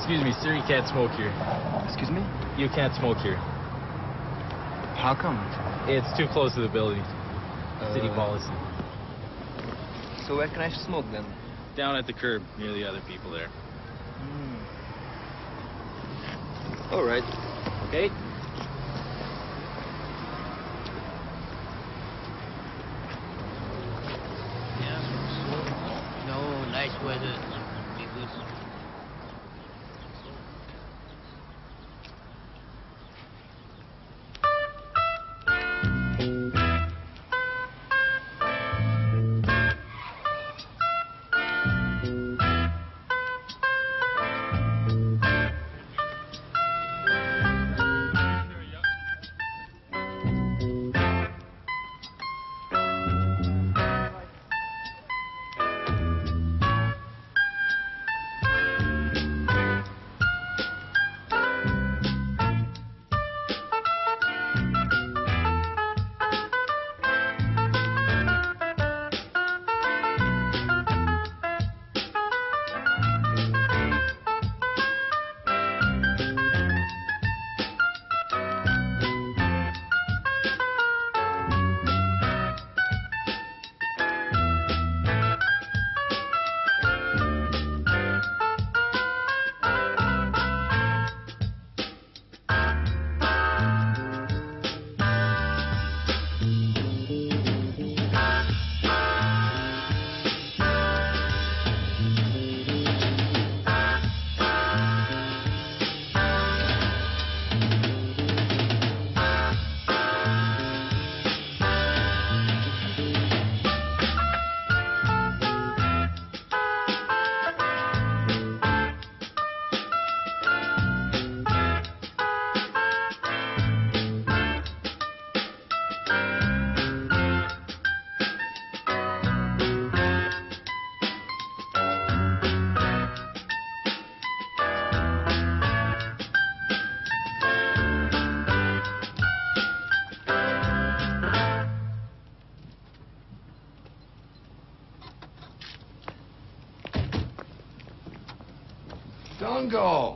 Excuse me, sir, you can't smoke here. Excuse me? You can't smoke here. How come? It's too close to the building. City policy. So where can I smoke then? Down at the curb, near the other people there. All right. Okay? No, nice weather. Be good. Dungo.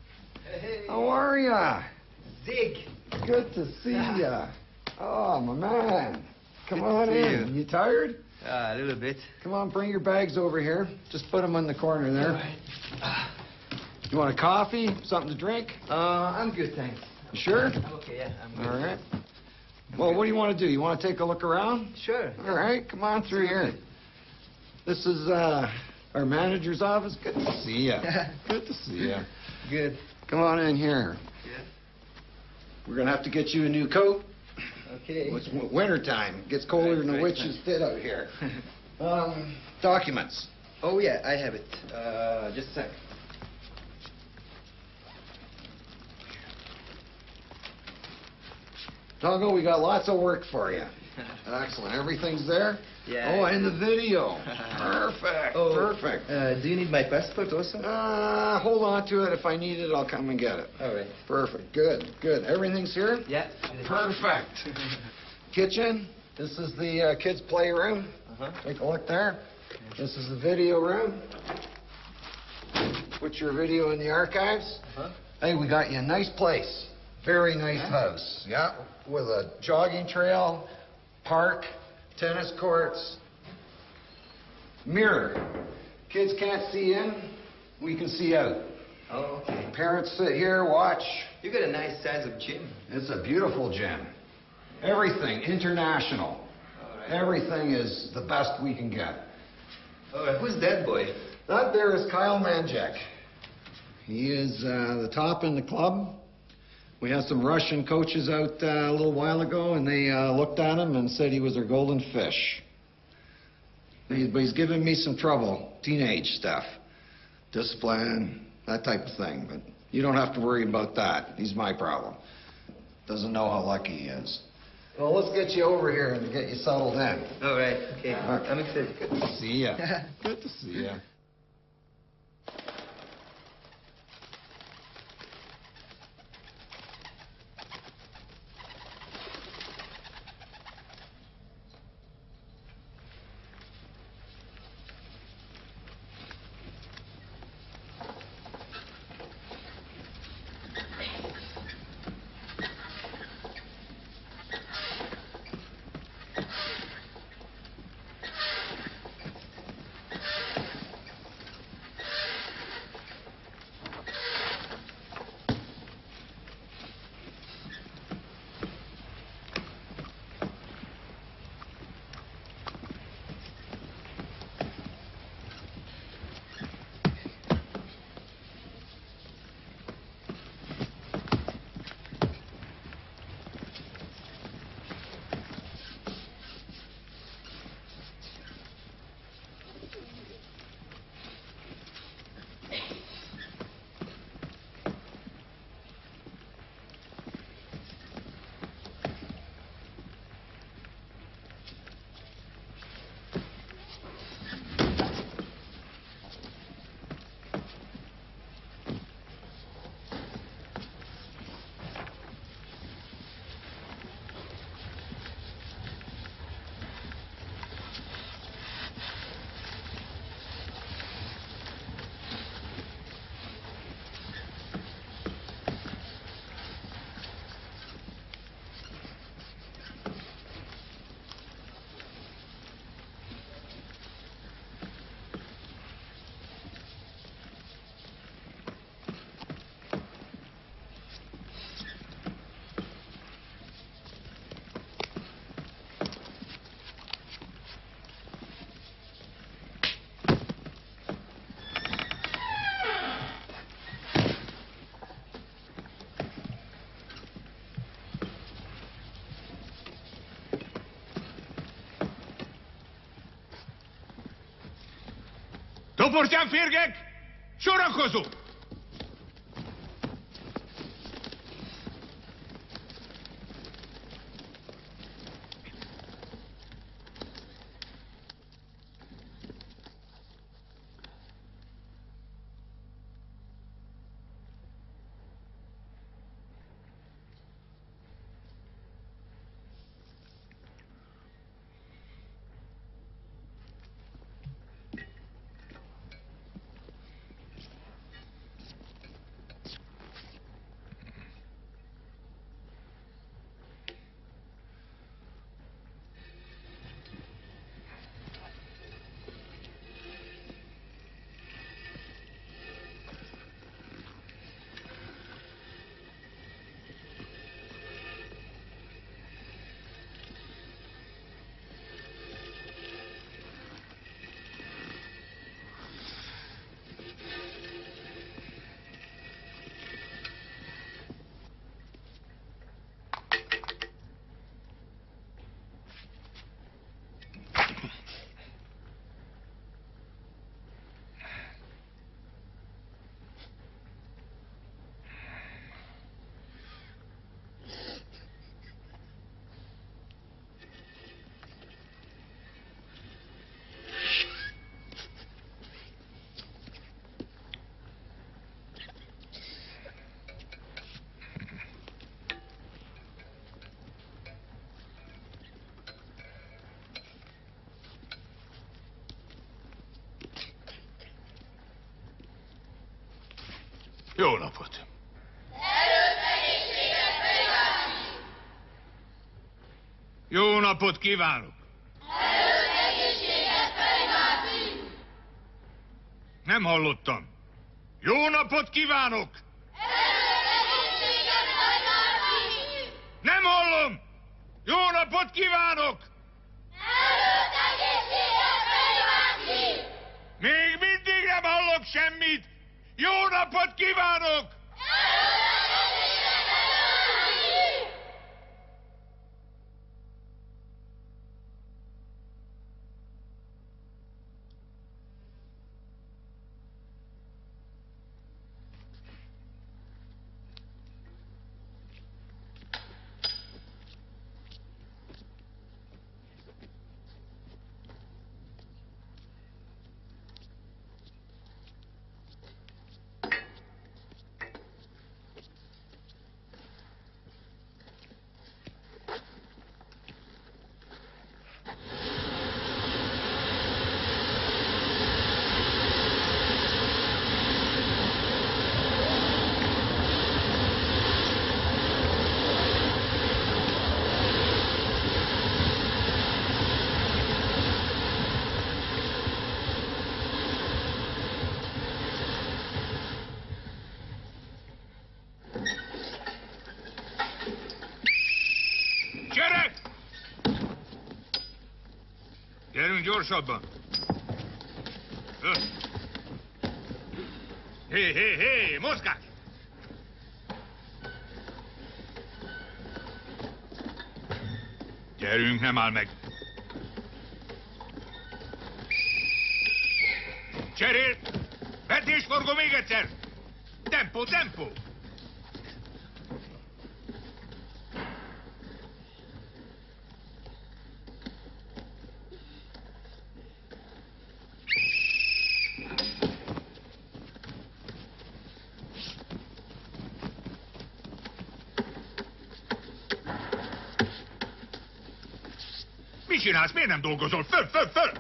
Hey. How are ya? Zig. Good to see ya. Oh, my man. Come on to see in. You tired? A little bit. Come on, bring your bags over here. Just put them in the corner there. All right. You want a coffee? Something to drink? I'm good, thanks. You sure? Okay, yeah, I'm good. All right. Well, what do you want to do? You want to take a look around? Sure. All right, come on through here. This is our manager's office. Good to see ya. Good to see ya. Good. Come on in here. Yeah. We're gonna have to get you a new coat. Okay. It's winter time. It gets colder than the Right, witch's tit out here. Documents. Oh, yeah, I have it. Just a sec. Tongo, we got lots of work for you. Excellent. Everything's there? Yeah. Oh, and the video. Perfect. Oh, Perfect. Do you need my passport also? Hold on to it. If I need it, I'll come and get it. All right. Perfect. Good. Good. Everything's here? Yeah. Perfect. Kitchen. This is the kids' playroom. Uh-huh. Take a look there. This is the video room. Put your video in the archives. Uh-huh. Hey, we got you a nice place. Very nice house. Yeah, with a jogging trail, park, tennis courts, mirror. Kids can't see in, we can see out. Oh, okay. Parents sit here, watch. You got a nice size of gym. It's a beautiful gym. Everything international. All right. Everything is the best we can get. All right. Who's that boy? That there is Kyle Manjak. He is the top in the club. We had some Russian coaches out a little while ago, and they looked at him and said he was their golden fish. But he's given me some trouble, teenage stuff, discipline, that type of thing. But you don't have to worry about that. He's my problem. Doesn't know how lucky he is. Well, let's get you over here and get you settled in. All right. Okay. All right. I'm excited. Good to see ya. Good to see ya. Toportyán férgek, sorakozó! Jó napot! Jó napot kívánok! Nem hallottam. Jó napot kívánok! Nem hallom! Jó napot kívánok! Még mindig nem hallok semmit! Jó napot kívánok! Gyerünk gyorsabban! Hé, mozgás! Gyerünk, nem áll meg! Cserél! Vetésforgó még egyszer! Tempó, tempó! Mit csinálsz? Miért nem dolgozol? Föl!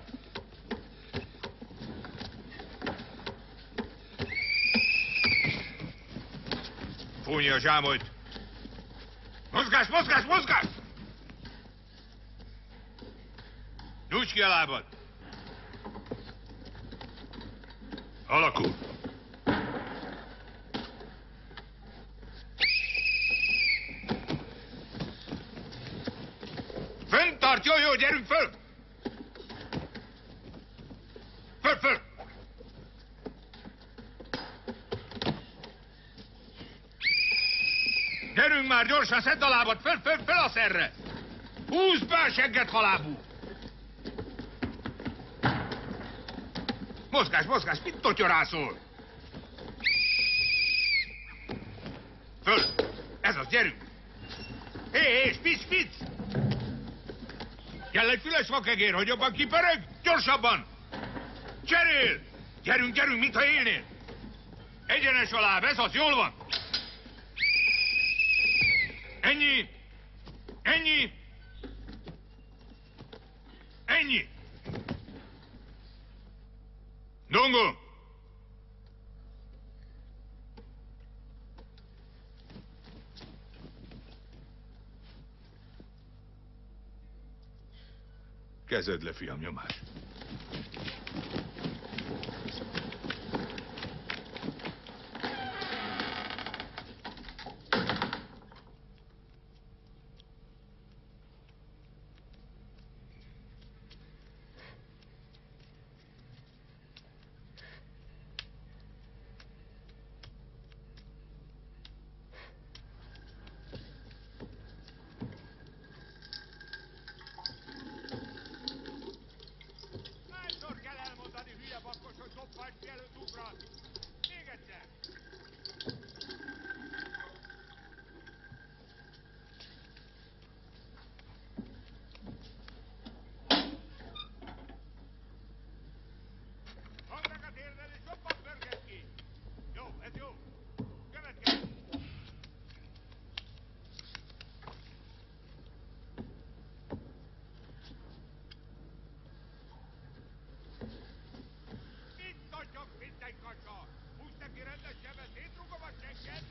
Fújj a zsámolyt! Mozgás! Nyújts ki a lábad! Alakul! Föntart, jó, gyerünk föl! Föl! Gyerünk már, gyorsan, szedd a lábad, föl a szerre! Húzd be a segget, halábú! Mozgás, mozgás, mit totyorászol? Föl! Ez az, gyerünk! Hé, spitz, spitz! Kell egy füles vakegér, hogy jobban kipörög? Gyorsabban! Cserél! Gyerünk, gyerünk, mintha élnél! Egyenes a láb, ez az, jól van! Ennyi! Ennyi! Ennyi! Dongo! Kezed le, fiam, nyomás. Hányszor kell elmondani, hülye bakkos, hogy dobbáld ki előtt ugrat? Még egyszer! Fogd meg a térdel és jobban pörgess ki! Jó, ez jó! Következő! Mit tudjuk, mint egy kacsa? Húzd neki rendes sebet, szétrugom a senket!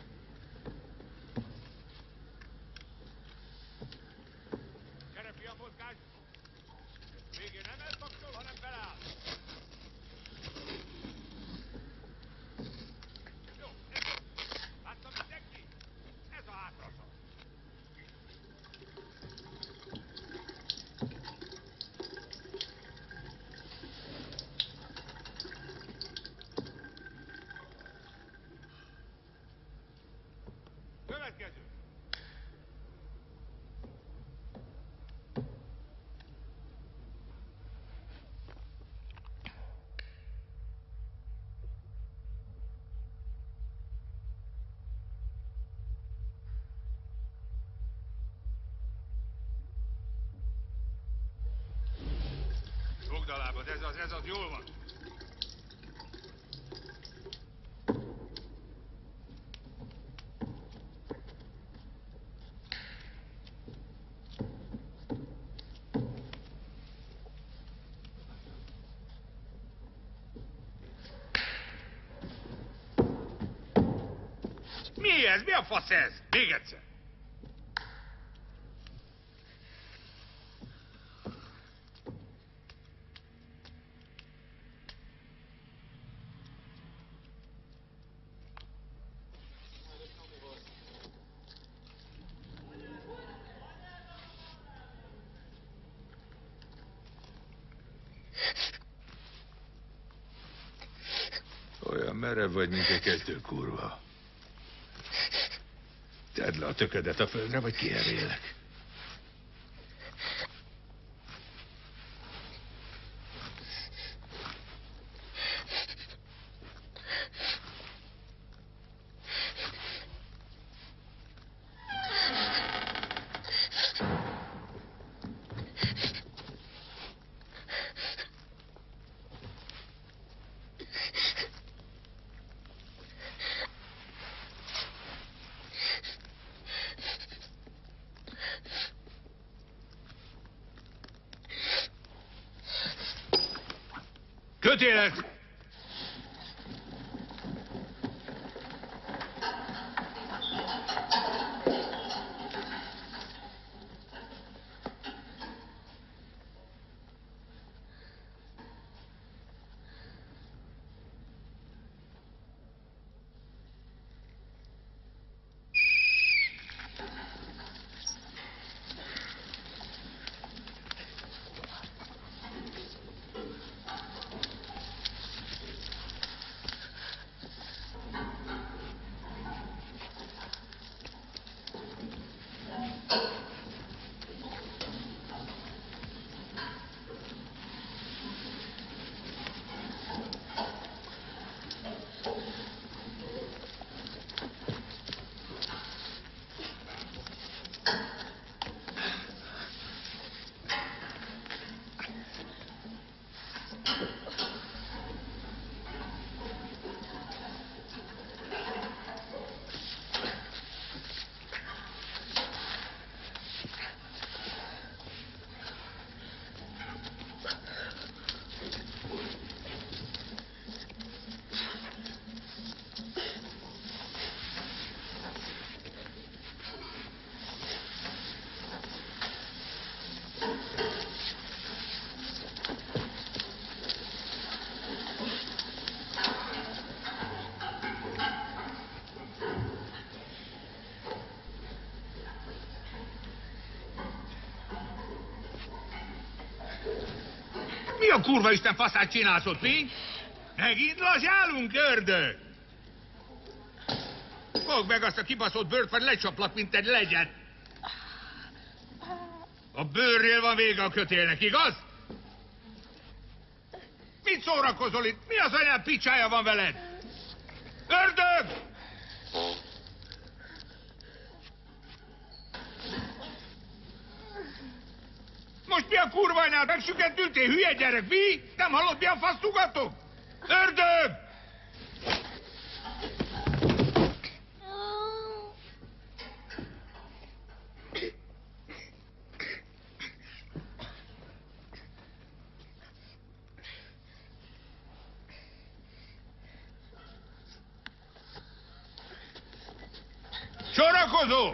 Gyere, fiam, mozgás! Végén nem eltaktól, hanem beleáll! Jó, ez jó! Látta mindenki? Ez a hátraszak! Következő! Fogd a lábad, ez az, jól van. Mi ez? Mi a fasz ez? Még egyszer. Olyan merev vagy, mint egy kezdőkurva. Tedd le a töködet a földre, vagy kiherélek. Kötélet! a kurva isten faszát csinálsz ott, mi? Megint lazsálunk, ördög? Fogd meg azt a kibaszott bőrt, vagy lecsaplak, mint egy legyet. A bőrrél van vége a kötélnek, igaz? Mit szórakozol itt? Mi az anyád picsája van veled? Ördög! Most mi a kurva anyád? Megsükentültél, hülye gyerek, mi? Nem hallod, milyen faszt ugatok? Ördög! Sorakozó!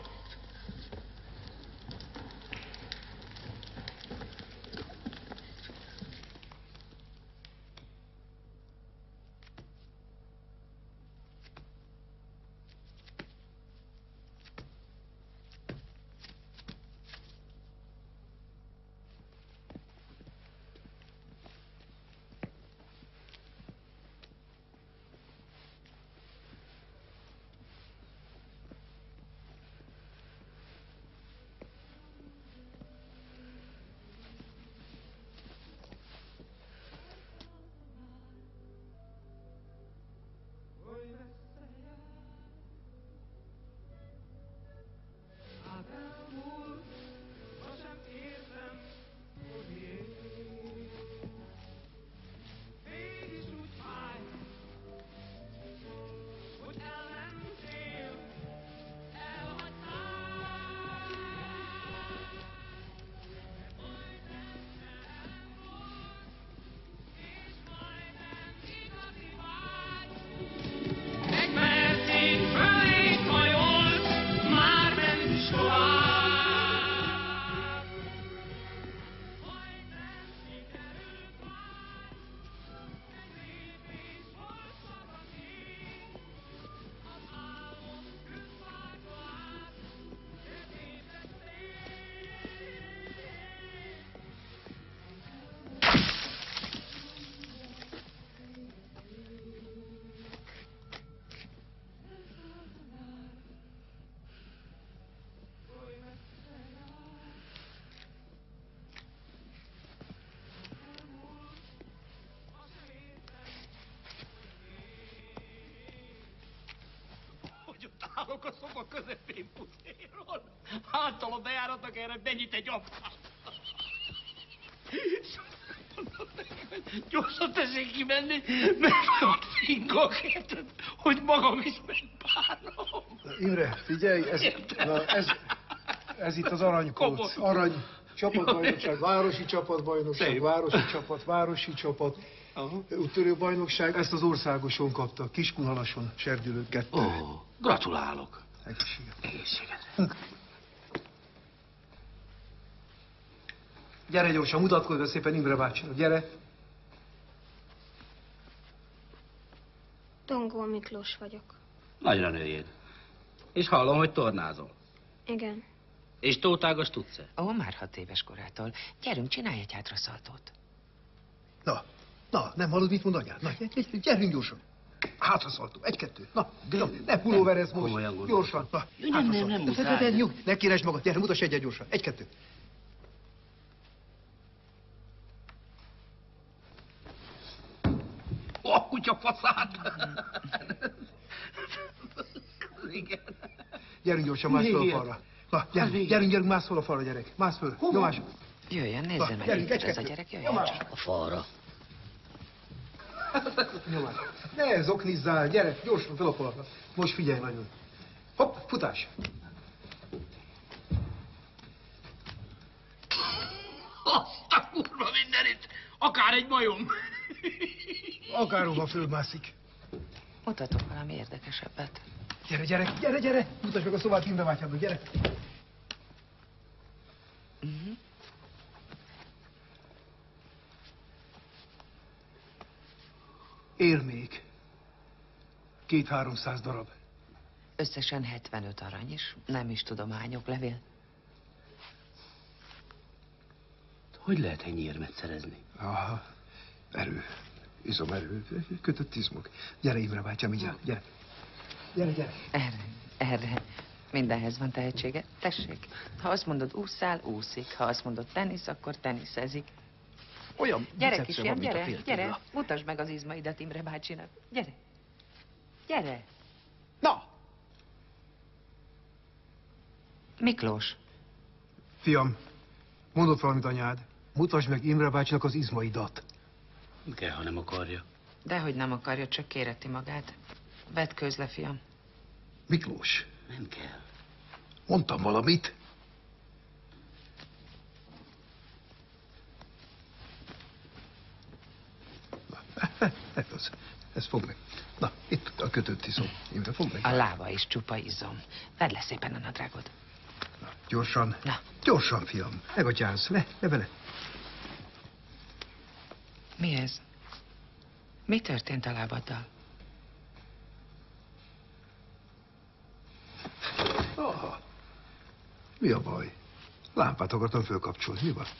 Állok a szoba közepén puszéron. Háttal a bejáratnak erre benyit egy apát. Gyorsan tessék kimenni, mert ott fingok, érted, hogy magam is megbánom. Imre, figyelj, ez itt az aranykóc. Arany csapatbajnokság, városi csapatbajnokság, Szép. városi csapat. Úttörő bajnokság, ezt az országoson kapta, Kiskunhalason, Serdülő 2. Ó, gratulálok. Egészséget. Egészséget. Gyere gyorsan, mutatkozz be szépen Imre bácsinak, gyere. Dongó Miklós vagyok. Nagyra nőjéd. És hallom, hogy tornázol. Igen. És tótágos tudsz-e? Ó, már 6 éves korától. Gyerünk, csinálj egy hátraszaltót. Na, nem hallod, mit mond anyád? Na, gyerünk gyorsan. Hátraszaltó, 1, 2, na, ne pulóverezz most. Komolyan gondolom. Gyorsan, na. Nem muszáj. Nyugodj, ne kéresd magad, gyere, mutass egyet gyorsan. 1, 2. A kutya faszát! Igen. Gyerünk gyorsan, mász fel a falra. Na, gyerünk, mász fel a falra, gyerek. Mász föl, nyomás. Jöjjön, nézzen meg, gyerünk, ez a 1, 2. gyerek, jöjjön Nyomás. csak. A falra. Nyomás. Ne zoknizzál, gyere, gyorsan fel a falra. Most figyelj nagyon. Hopp, futás. Azt a kurva mindenit! Akár egy majom! Akárhova fölmászik. Mutatok valami érdekesebbet. Gyere, gyerek, gyere! Mutasd meg a szobát Imre bátyádnak, gyere! Él még. 200-300 darab. Összesen 75 arany is. Nem is tudományok, levél. Hogy lehet ennyi érmet szerezni? Aha. Erő. Izomerő. Kötött izmok. Gyere, Imre bátyám, mindjárt. Gyere. Gyere. Erre. Mindenhez van tehetsége. Tessék. Ha azt mondod ússzál, úszik. Ha azt mondod tenisz, akkor teniszezik. Olyan Gyere, bicepsze kisfiam, van, mint a gyere, féltőla. gyere. Mutasd meg az izmaidat Imre bácsinak. Gyere. Gyere. Na! Miklós. Fiam, mondott valamit anyád. Mutasd meg Imre bácsinak az izmaidat. Nem kell, ha nem akarja. Dehogy nem akarja, csak kéreti magát. Vetkőzz le, fiam. Miklós, Nem kell. mondtam valamit. Ez fog meg. Na, itt a kötött iszom. Imre, fog meg. A lába is csupa izom. Vedd le szépen a nadrágod. Na, gyorsan. Na. Gyorsan, fiam. Megatyázz. Le vele. Mi ez? Mi történt a lábaddal? Aha. Mi a baj? Lámpát akartam fölkapcsolni. Mi van?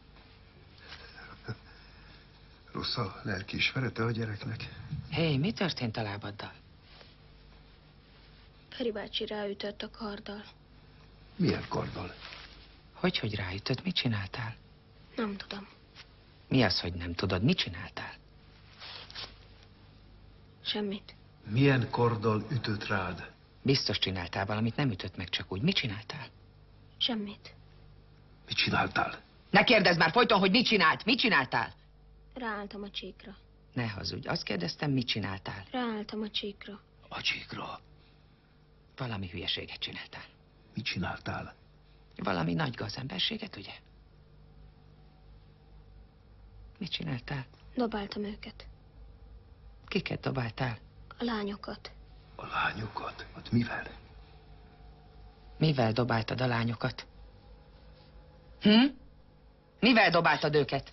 Rossz a lelkiismerete a gyereknek. Hé, mi történt a lábaddal? Feri bácsi ráütött a karddal. Milyen karddal? Hogy ráütött? Mit csináltál? Nem tudom. Mi az, hogy nem tudod? Mit csináltál? Semmit. Milyen karddal ütött rád? Biztos csináltál valamit, nem ütött meg csak úgy. Mit csináltál? Semmit. Mit csináltál? Ne kérdezz már folyton, hogy mit csinált! Mit csináltál? Ráálltam a csíkra. Ne hazudj. Azt kérdeztem, mit csináltál? Ráálltam a csíkra. A csíkra. Valami hülyeséget csináltál. Mit csináltál? Valami nagy gazemberséget, ugye? Mit csináltál? Dobáltam őket. Kiket dobáltál? A lányokat. A lányokat? Hát mivel? Mivel dobáltad a lányokat? Mivel dobáltad őket?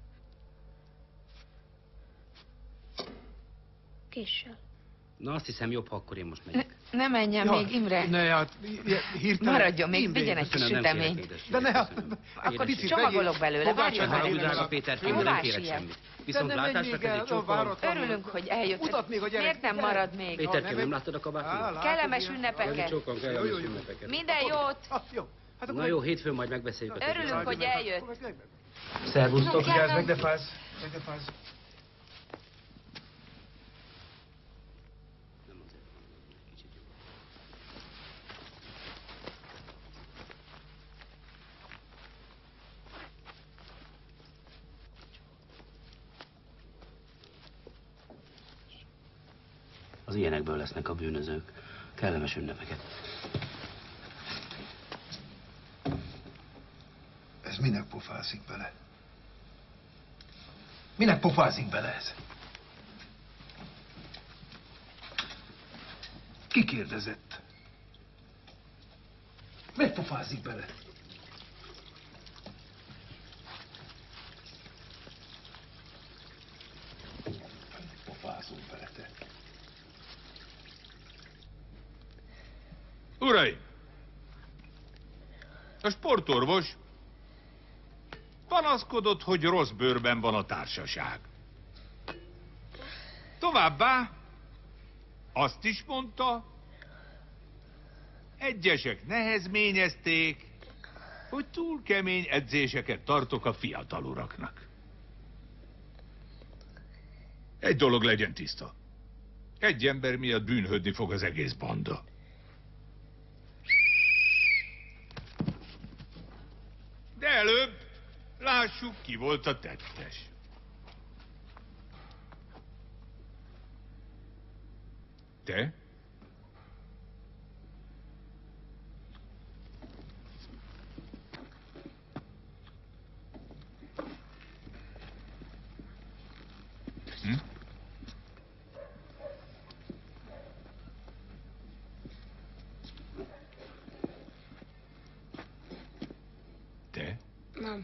Késsel. Na, azt hiszem jobb, ha akkor én most megyek. Ne menjen még, Imre. Ne, hát hirtelen... Maradjon még, Imre, vigyen egy kis Köszönöm, nem kérek süteményt. édességét, De ne, hát... köszönöm. Akkor Édességét. itt Csomagolok belőle, várjon Csak haragudj, már. drága Péterkém, Hová nem kérek siet? semmit. Viszont látásra kezdik csókolom. Örülünk, hogy eljött. Mutat még a gyerek. Miért nem marad még? Péterkém, nem láttad a kabátomat? Kellemes Kezdik ünnepeket. csókolom, kellemes ünnepeket. Minden jót. Jó. Hát Na jó, hétfőn majd megbeszéljük a többit. Örülünk, hogy eljött. Szervusztok. Vigyázz, meg ne fázz. Meg ne fázz. Az ilyenekből lesznek a bűnözők. Kellemes ünnepeket. Ez minek pofázik bele? Minek pofázik bele ez? Ki kérdezett? Minek pofázik bele? Pofázunk bele, te. Uraim! A sportorvos panaszkodott, hogy rossz bőrben van a társaság. Továbbá azt is mondta, egyesek nehezményezték, hogy túl kemény edzéseket tartok a fiatal uraknak. Egy dolog legyen tiszta. Egy ember miatt bűnhődni fog az egész banda. De előbb lássuk, ki volt a tettes. Te? Hm? Te? Nem.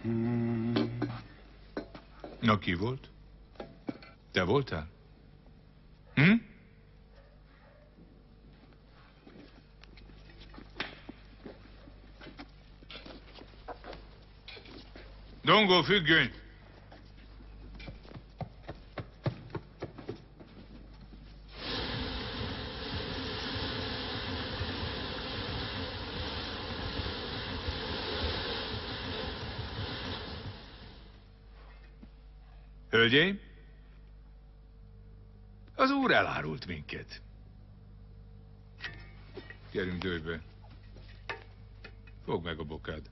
Na, ki volt? Te voltál? Hm? Dongó, függöny! Hölgyeim, az úr elárult minket. Gyerünk dőbe. Fogd meg a bokád.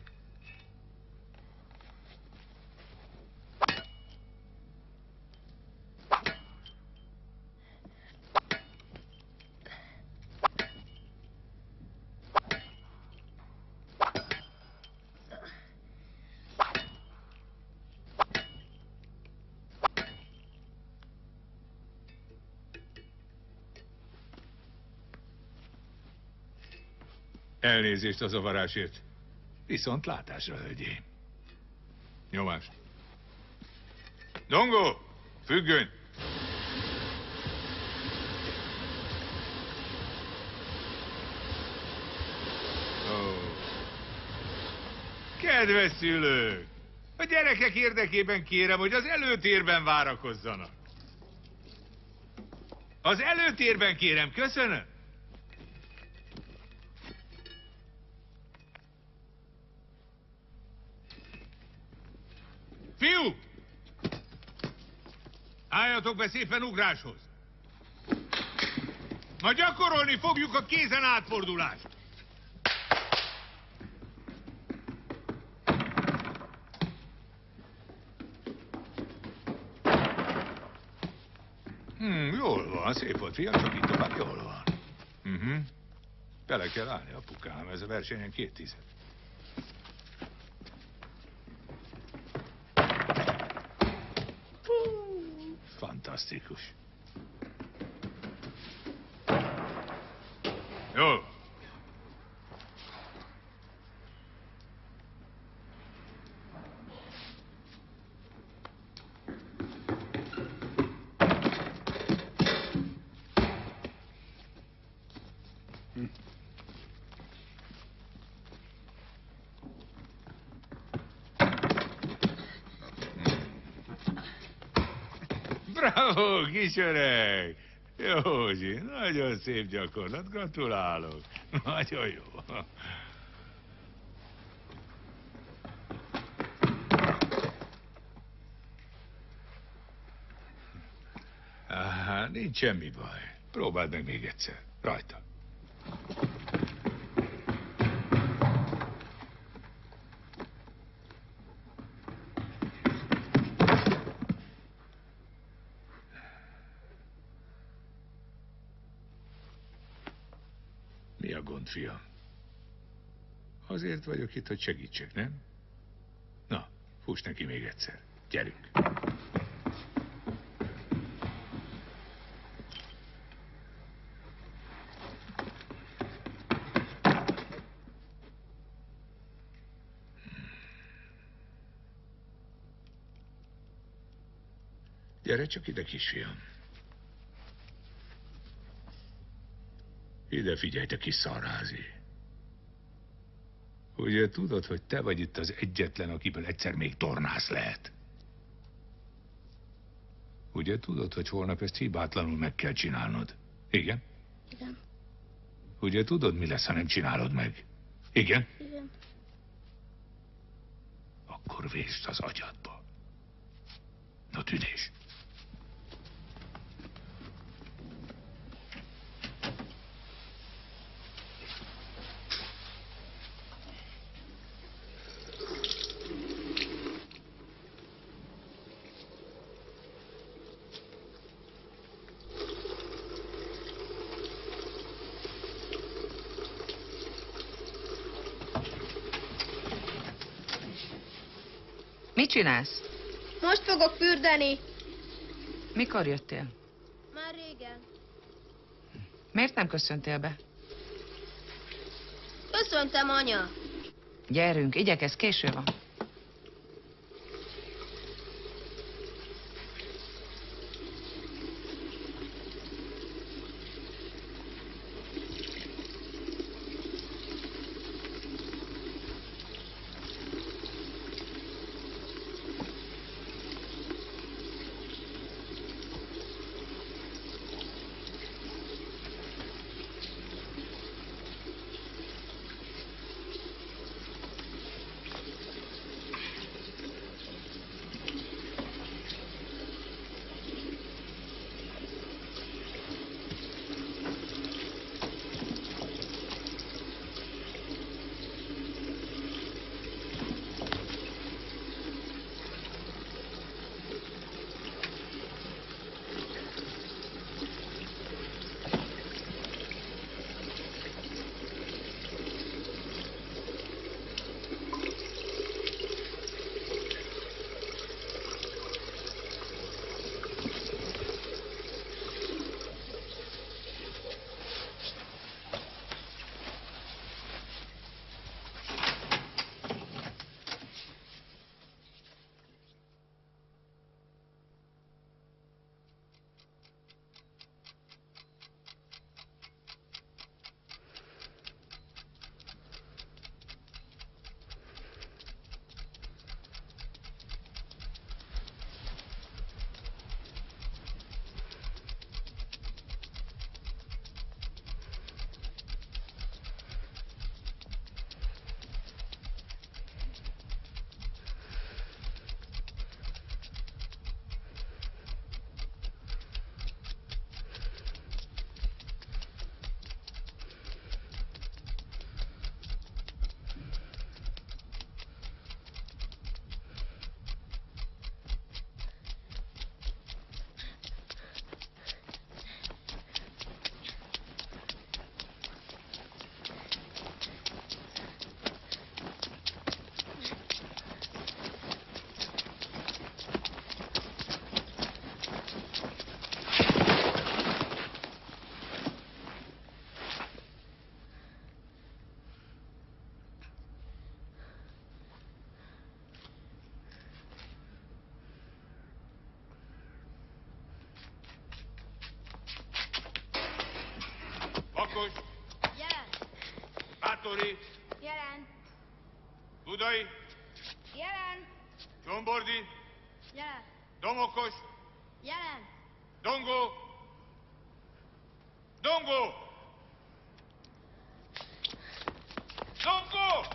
Elnézést a zavarásért. Viszont látásra, hölgyeim. Nyomás. Dongó! Függöny! Kedves szülők! A gyerekek érdekében kérem, hogy az előtérben várakozzanak. Az előtérben kérem, köszönöm. Fiúk! Álljatok be szépen ugráshoz! Ma gyakorolni fogjuk a kézen átfordulást. Jól van, szép volt, fiam, csak itt tovább jól van. Bele kell állni, apukám, ez a versenyen 2 10. Fantasztikus. Jó. Bravo, kisöreg! Józsi, nagyon szép gyakorlat, gratulálok. Nagyon jó. Nincs semmi baj. Próbáld meg még egyszer. Rajta. Mi a gond, fiam? Azért vagyok itt, hogy segítsek, nem? Na, fuss neki még egyszer. Gyerünk. Gyere csak ide, kisfiam. Ide figyelj, te kis szarházi. Ugye tudod, hogy te vagy itt az egyetlen, akiből egyszer még tornász lehet? Ugye tudod, hogy holnap ezt hibátlanul meg kell csinálnod? Igen? Igen. Ugye tudod, mi lesz, ha nem csinálod meg? Igen? Igen. Akkor vésd az agyadba. Na, tűnés. Mit csinálsz? Most fogok fürdeni. Mikor jöttél? Már régen. Miért nem köszöntél be? Köszöntem, anya. Gyerünk, igyekezz, késő van. Budai, Jelen! Csombordi, Jelen! Domokos, Jelen! Dongó, Dongó! Dongó!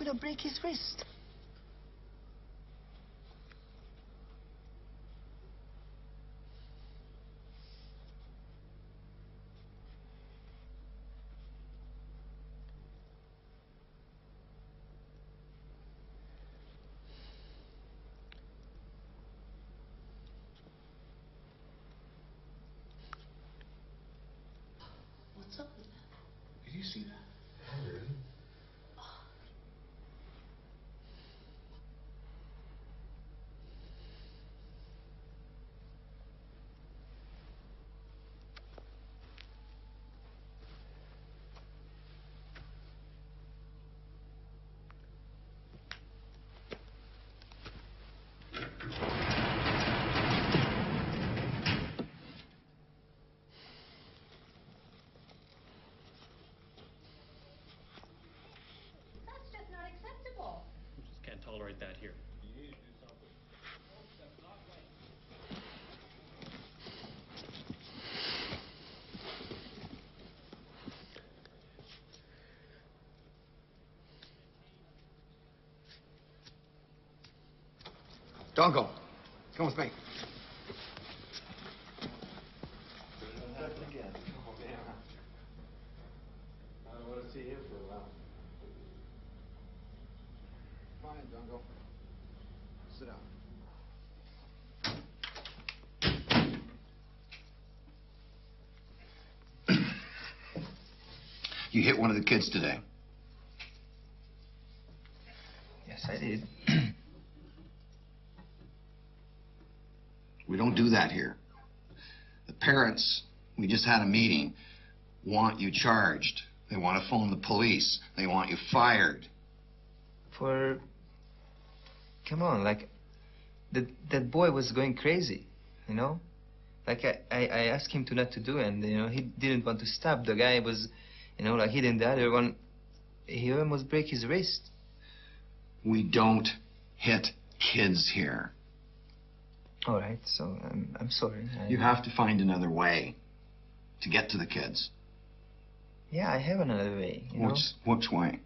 He'll break his wrist. What's up with that? Did you see that? That's just not acceptable. Just can't tolerate that here. Dongo, come with me. Fine, Dongo. Sit down. You hit one of the kids today. Yes, I did. We don't do that here. The parents, we just had a meeting, want you charged. They want to phone the police. They want you fired. Come on, like, that boy was going crazy, you know? Like, I asked him to not to do it, and, you know, he didn't want to stop. The guy was, you know, like, hitting the other one. He almost break his wrist. We don't hit kids here. All right, so I'm sorry. You have to find another way to get to the kids. Yeah, I have another way, you know? Which way?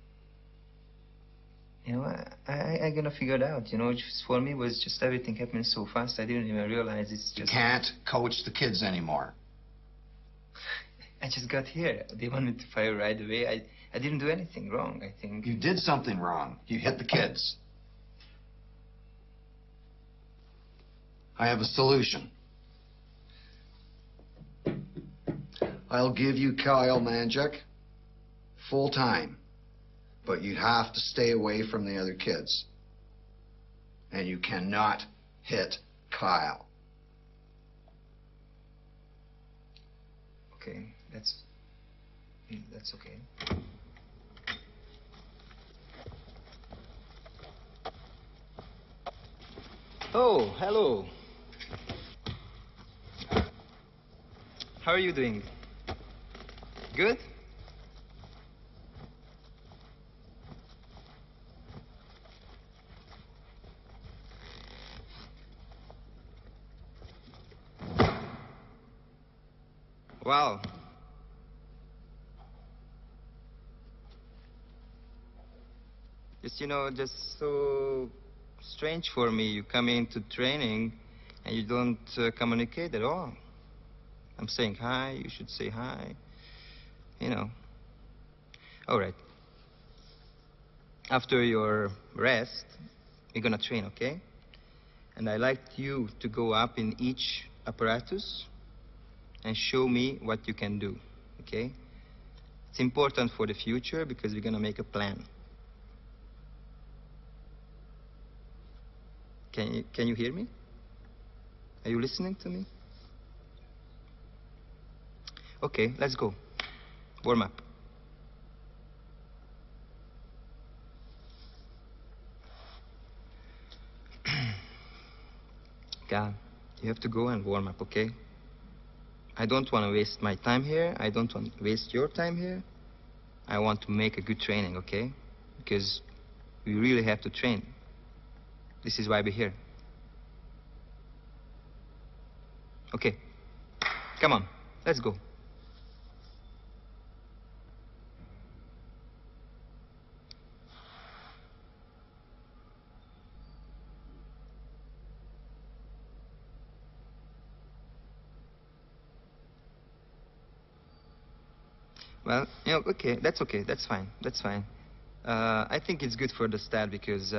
You know, I'm gonna figure it out. You know, just for me was just everything happening so fast. I didn't even realize it's You just. can't coach the kids anymore. I just got here. They wanted to fire right away. I didn't do anything wrong, I think. You did something wrong. You hit the kids. I have a solution. I'll give you Kyle Manjek full time, but you'd have to stay away from the other kids. And you cannot hit Kyle. Okay, that's okay. Oh, hello. How are you doing? Good? Wow. Just, you know, just so strange for me. You come into training and you don't communicate at all. I'm saying hi, you should say hi. You know. All right. After your rest, we're gonna train, okay? And I'd like you to go up in each apparatus and show me what you can do, okay? It's important for the future because we're gonna make a plan. Can you hear me? Are you listening to me? Okay, let's go. Warm up. God, you have to go and warm up, okay? I don't want to waste my time here. I don't want to waste your time here. I want to make a good training, okay? Because we really have to train. This is why we're here. Okay. Come on. Let's go. Well, you know, okay, that's fine, that's fine. I think it's good for the start because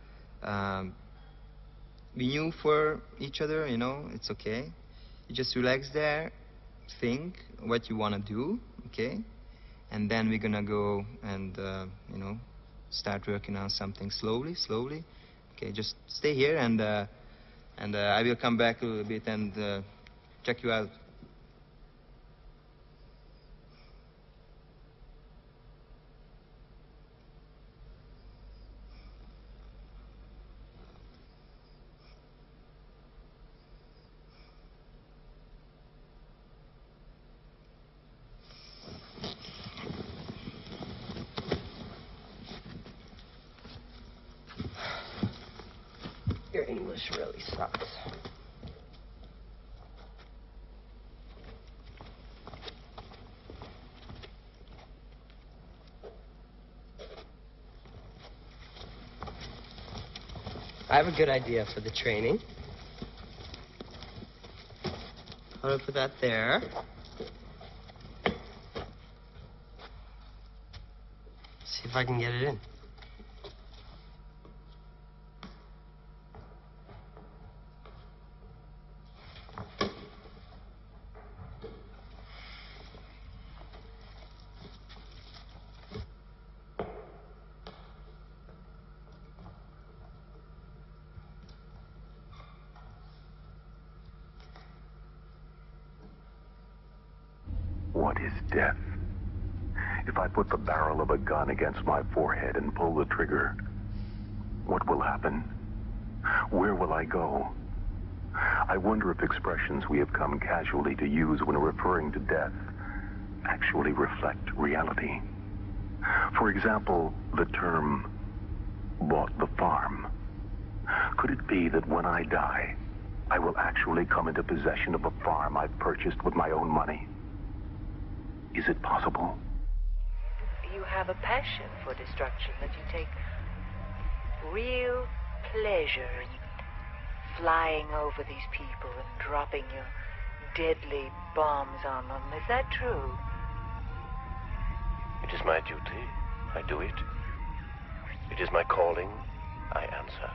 we knew for each other, you know, it's okay. You just relax there, think what you want to do, okay? And then we're gonna go and, you know, start working on something slowly. Okay, just stay here and I will come back a little bit and check you out. Your English really sucks. I have a good idea for the training. I'll put that there. See if I can get it in. What is death? If I put the barrel of a gun against my forehead and pull the trigger, what will happen? Where will I go? I wonder if expressions we have come casually to use when referring to death actually reflect reality. For example, the term, bought the farm. Could it be that when I die, I will actually come into possession of a farm I've purchased with my own money? Is it possible? You have a passion for destruction, that you take real pleasure in flying over these people and dropping your deadly bombs on them. Is that true? It is my duty. I do it. It is my calling. I answer.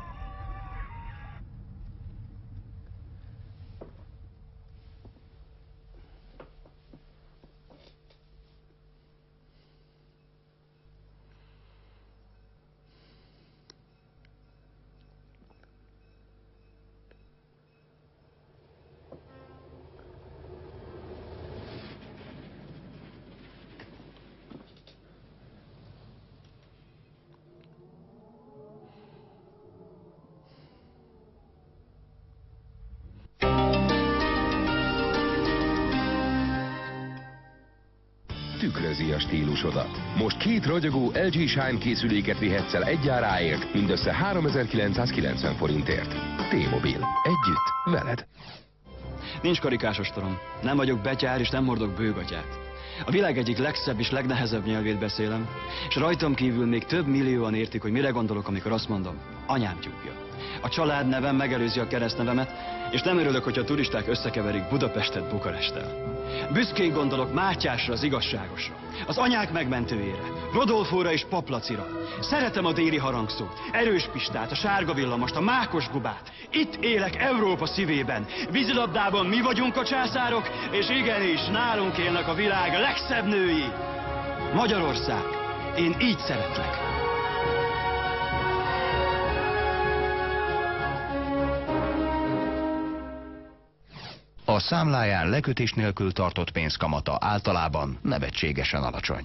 Tükrözi a stílusodat. Most 2 ragyogó LG Shine készüléket vihetsz el egyáráért, mindössze 3990 forintért. T-Mobile. Együtt, veled. Nincs karikásos torom. Nem vagyok betyár és nem hordok bőgatyát. A világ egyik legszebb és legnehezebb nyelvét beszélem, és rajtam kívül még több millióan értik, hogy mire gondolok, amikor azt mondom, anyám tyúkja. A családnevem megelőzi a keresztnevemet, és nem örülök, hogyha a turisták összekeverik Budapestet Bukaresttel. Büszkén gondolok Mátyásra, az igazságosra, az anyák megmentőjére, Rodolfóra és Paplacira. Szeretem a déli harangszót, Erős Pistát, a Sárga Villamost, a Mákos Gubát. Itt élek Európa szívében. Vízilabdában mi vagyunk a császárok, és igenis, nálunk élnek a világ legszebb női. Magyarország, én így szeretlek. A számláján lekötés nélkül tartott pénzkamata általában nevetségesen alacsony.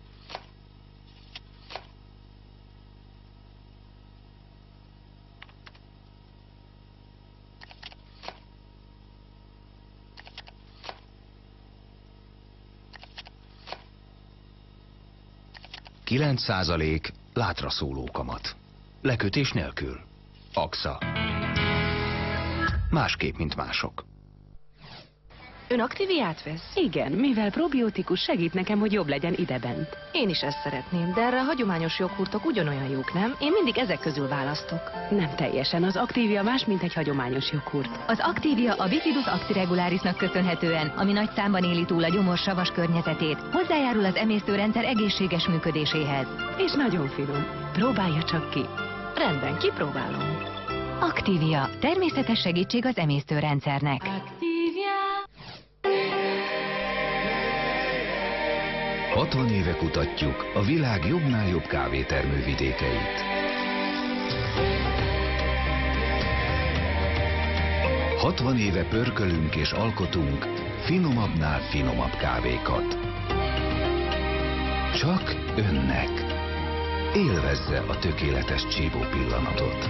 %9 látra szóló kamat. Lekötés nélkül. AXA. Másképp, mint mások. Ön Activiát vesz? Igen, mivel probiotikus segít nekem, hogy jobb legyen idebent. Én is ezt szeretném, de erre a hagyományos joghurtok ugyanolyan jók, nem? Én mindig ezek közül választok. Nem teljesen, az Activia más, mint egy hagyományos joghurt. Az Activia a Bifidus actiregularisnak köszönhetően, ami nagy számban éli túl a gyomor savas környezetét, hozzájárul az emésztőrendszer egészséges működéséhez. És nagyon finom. Próbálja csak ki. Rendben, kipróbálom. Activia. Természetes segítség az emésztőrendszernek. Activia. 60 éve kutatjuk a világ jobbnál jobb kávétermő vidékeit. 60 éve pörkölünk és alkotunk finomabbnál finomabb kávékat. Csak önnek. Élvezze a tökéletes Csibó pillanatot.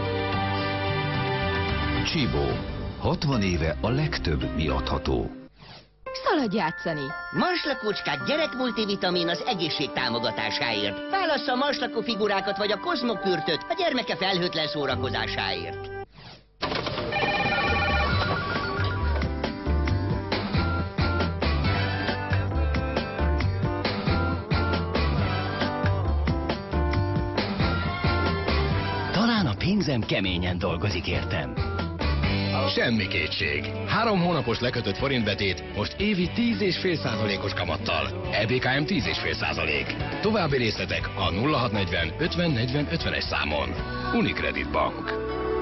Csibó. 60 éve a legtöbb miadható. Szaladj játszani! Marslakócskák gyerekmultivitamin az egészség támogatásáért. Válassza a marslakó figurákat vagy a kozmokürtöt a gyermeke felhőtlen szórakozásáért. Talán a pénzem keményen dolgozik értem. Semmi kétség. 3 hónapos lekötött forintbetét most évi 10,5%-os kamattal. EBKM 10,5%. További részletek a 0640 50 40 50-es számon. Unicredit Bank.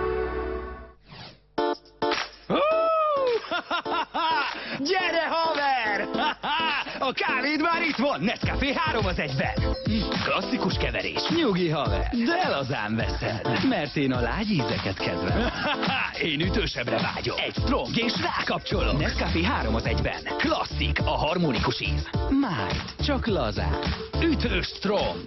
Gyere, haver! A kávéd már itt van! Nescafé 3 az 1-ben! Klasszikus keverés. Nyugi, haver! De lazán veszed, mert én a lágy ízeket kedvelem. Én ütősebbre vágyom. Egy strong és rákapcsolok. Nescafé 3 az 1-ben. Klasszik, a harmonikus íz. Majd, csak lazán. Ütős strong.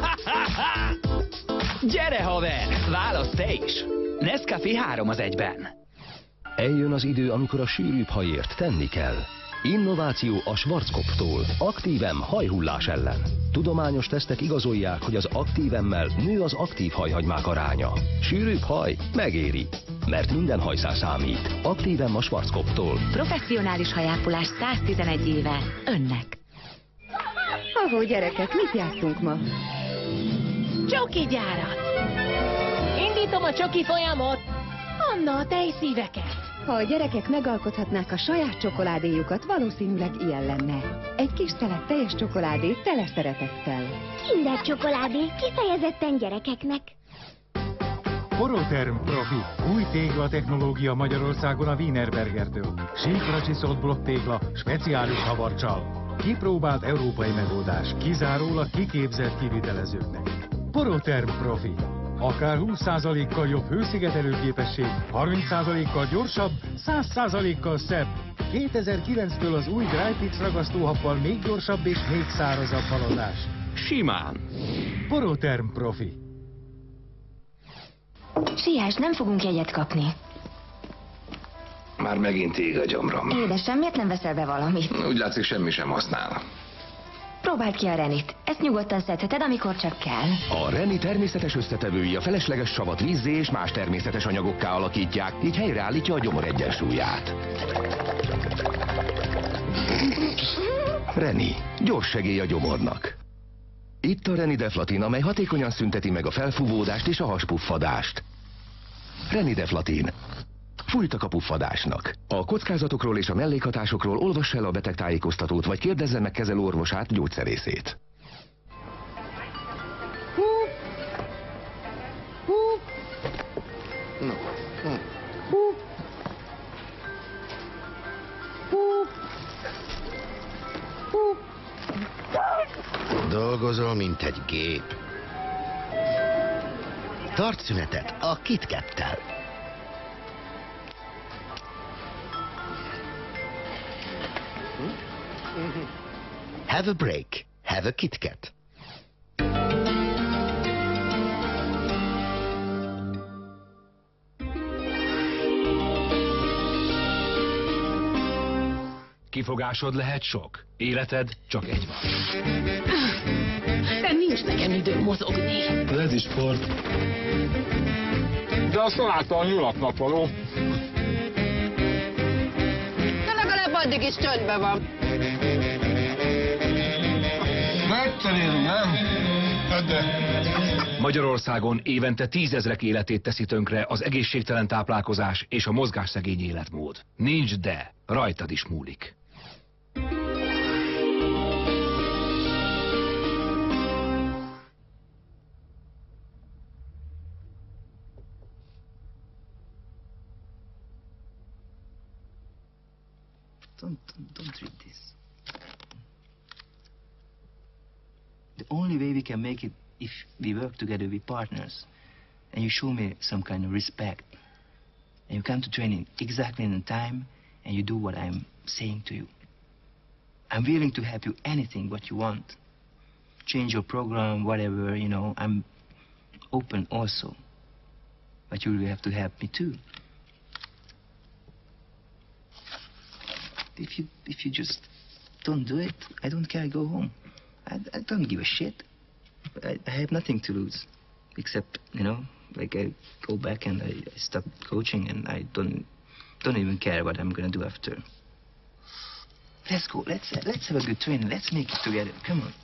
Gyere, haver! Válasz te is! Nescafé 3 az 1-ben. Eljön az idő, amikor a sűrűbb hajért tenni kell. Innováció a Schwarzkopftól. Activem hajhullás ellen. Tudományos tesztek igazolják, hogy az Activemmel nő az aktív hajhagymák aránya. Sűrűbb haj megéri, mert minden hajszál számít. Activem a Schwarzkopftól. Professzionális hajápolás 111 éve. Önnek. Ahó, gyerekek, mit játszunk ma? Csoki gyárat! Indítom a csoki folyamot! Anna, a tejszíveket! Ha a gyerekek megalkothatnák a saját csokoládéjukat, valószínűleg ilyen lenne. Egy kis szelet teljes csokoládé tele szeretettel. Kinder csokoládé, kifejezetten gyerekeknek. Poroterm Profi. Új tégla technológia Magyarországon a Wienerbergertől. Síkra csiszolt blokktégla, speciális havarcsal. Kipróbált európai megoldás, kizárólag kiképzett kivitelezőknek. Poroterm Profi. Akár 20%-kal jobb hőszigetelőképesség, 30%-kal gyorsabb, 100%-kal szebb. 2009-től az új Dryfix ragasztóhappal még gyorsabb és még szárazabb haladás. Simán. Poroterm Profi. Siess, nem fogunk jegyet kapni. Már megint ég a gyomrom. Édesem, miért nem veszel be valamit? Úgy látszik, semmi sem használ. Próbáld ki a Renit. Ezt nyugodtan szedheted, amikor csak kell. A Reni természetes összetevői a felesleges savat vízzé és más természetes anyagokká alakítják, így helyreállítja a gyomor egyensúlyát. Reni, gyors segély a gyomornak. Itt a Reni Deflatin, amely hatékonyan szünteti meg a felfúvódást és a haspuffadást. Reni Deflatin. Fújtak a puffadásnak. A kockázatokról és a mellékhatásokról olvass el a betegtájékoztatót, vagy kérdezze meg kezelőorvosát, gyógyszerészét. Dolgozol, mint egy gép. Tarts szünetet a KitKattel. Have a break. Have a KitKat. Kifogásod lehet sok. Életed csak egy van. De nincs nekem időm mozogni. Ez is sport. De azt találta a nyulatnak való. De legalább addig is csöndben van. Megcserélünk, nem? Magyarországon évente 10 000-ek életét teszi tönkre az egészségtelen táplálkozás és a mozgásszegény életmód. Nincs de, rajtad is múlik. Don't read this. The only way we can make it if we work together with partners and you show me some kind of respect and you come to training exactly in time and you do what I'm saying to you. I'm willing to help you anything what you want. Change your program, whatever, you know, I'm open also. But you will have to help me too. If you just don't do it, I don't care, I go home. I don't give a shit. I have nothing to lose. Except, you know, like I go back and I stop coaching and I don't even care what I'm gonna do after. Let's go, let's have a good training, let's make it together, come on.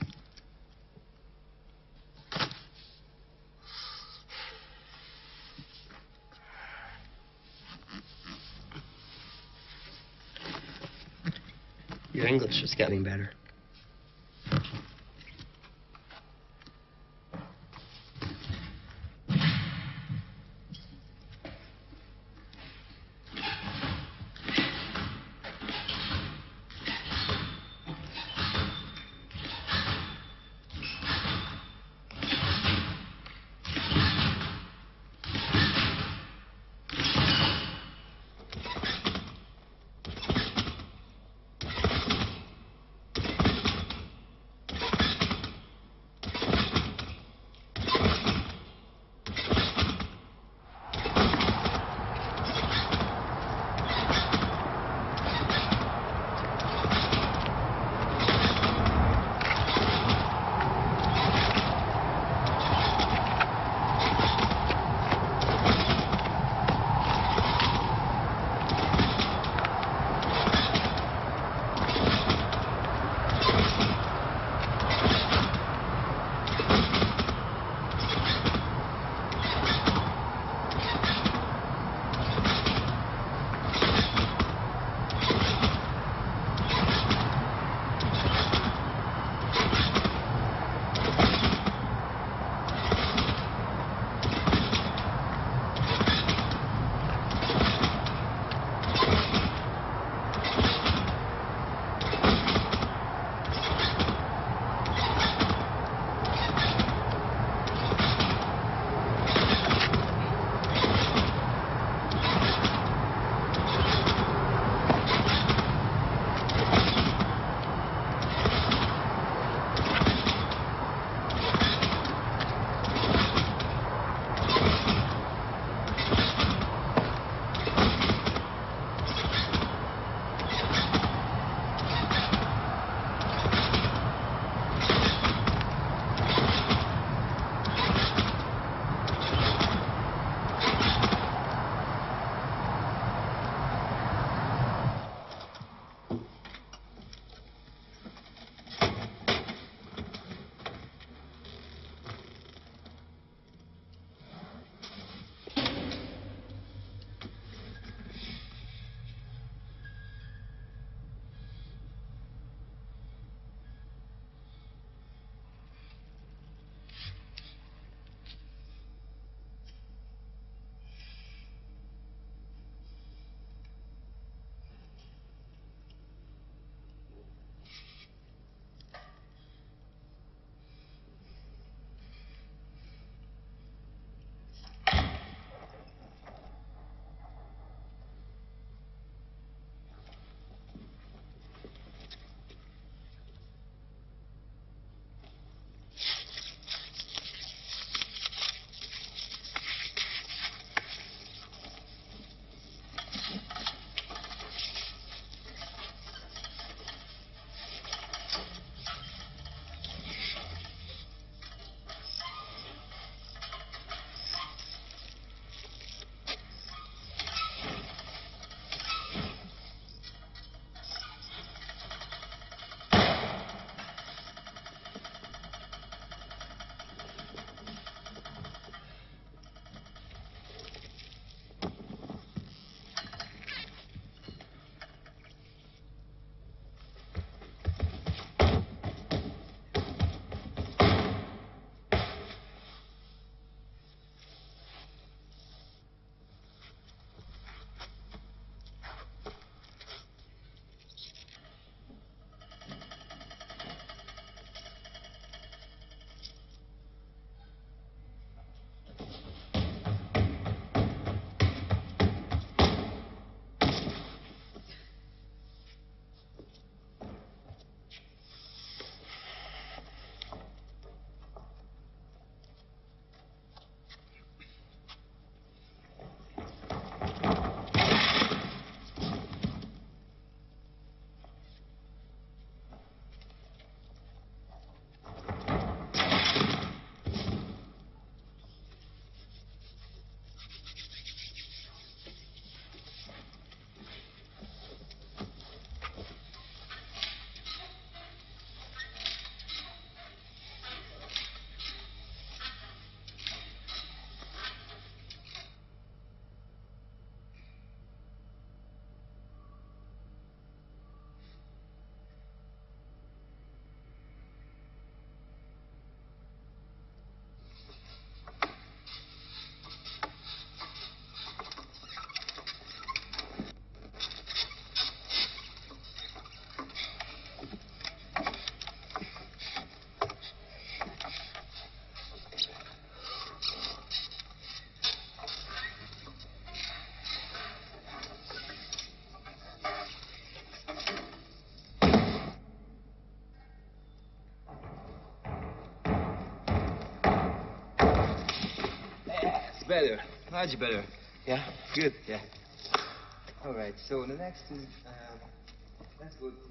Your English is getting better. better. Much better. Yeah? Good, yeah. All right, so the next is, let's go to...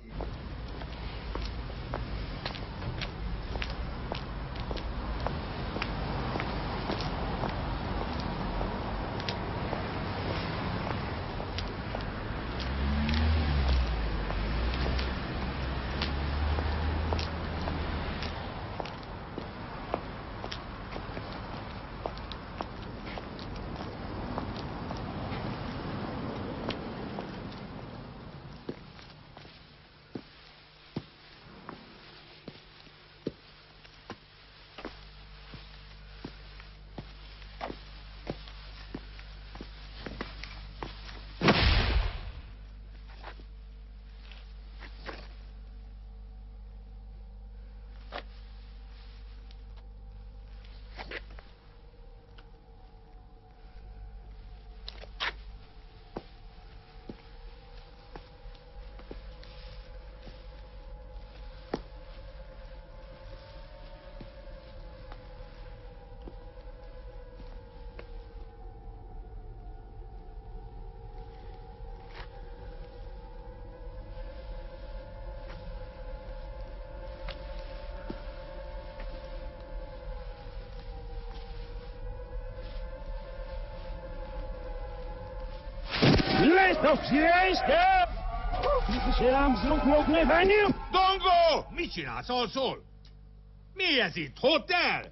Dongo! Mit csinálsz, alszol? Mi ez itt? Hotel?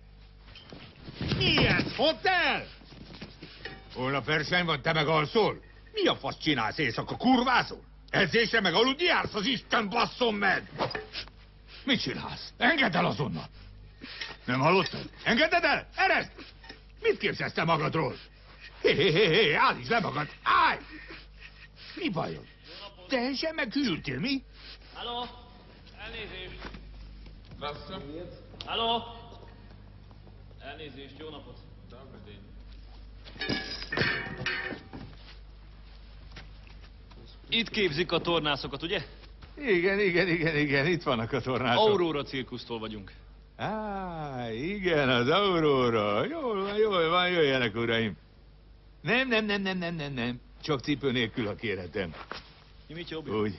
Mi ez? Hotel? Holnap verseny van, te meg alszol? Mi a fasz csinálsz éjszaka? Kurvázol? Edzésre meg aludni jársz? Az Isten basszom meg! Mit csinálsz? Engedd el azonnal! Nem hallottad? Engedd el! Erezd! Mit képzelsz te magadról? Hé, állítsd le magad! Állj! Mi bajod? Teljesen meghűltél, mi? Halló? Elnézést! Halló? Elnézést, jó napot! Itt képzik a tornászokat, ugye? Igen, itt vannak a tornászok. Aurora cirkusztól vagyunk. Igen, az Aurora. Jól van, jöjjenek, uraim. Nem. Csak cipő nélkül, ha kérhetem. Úgy.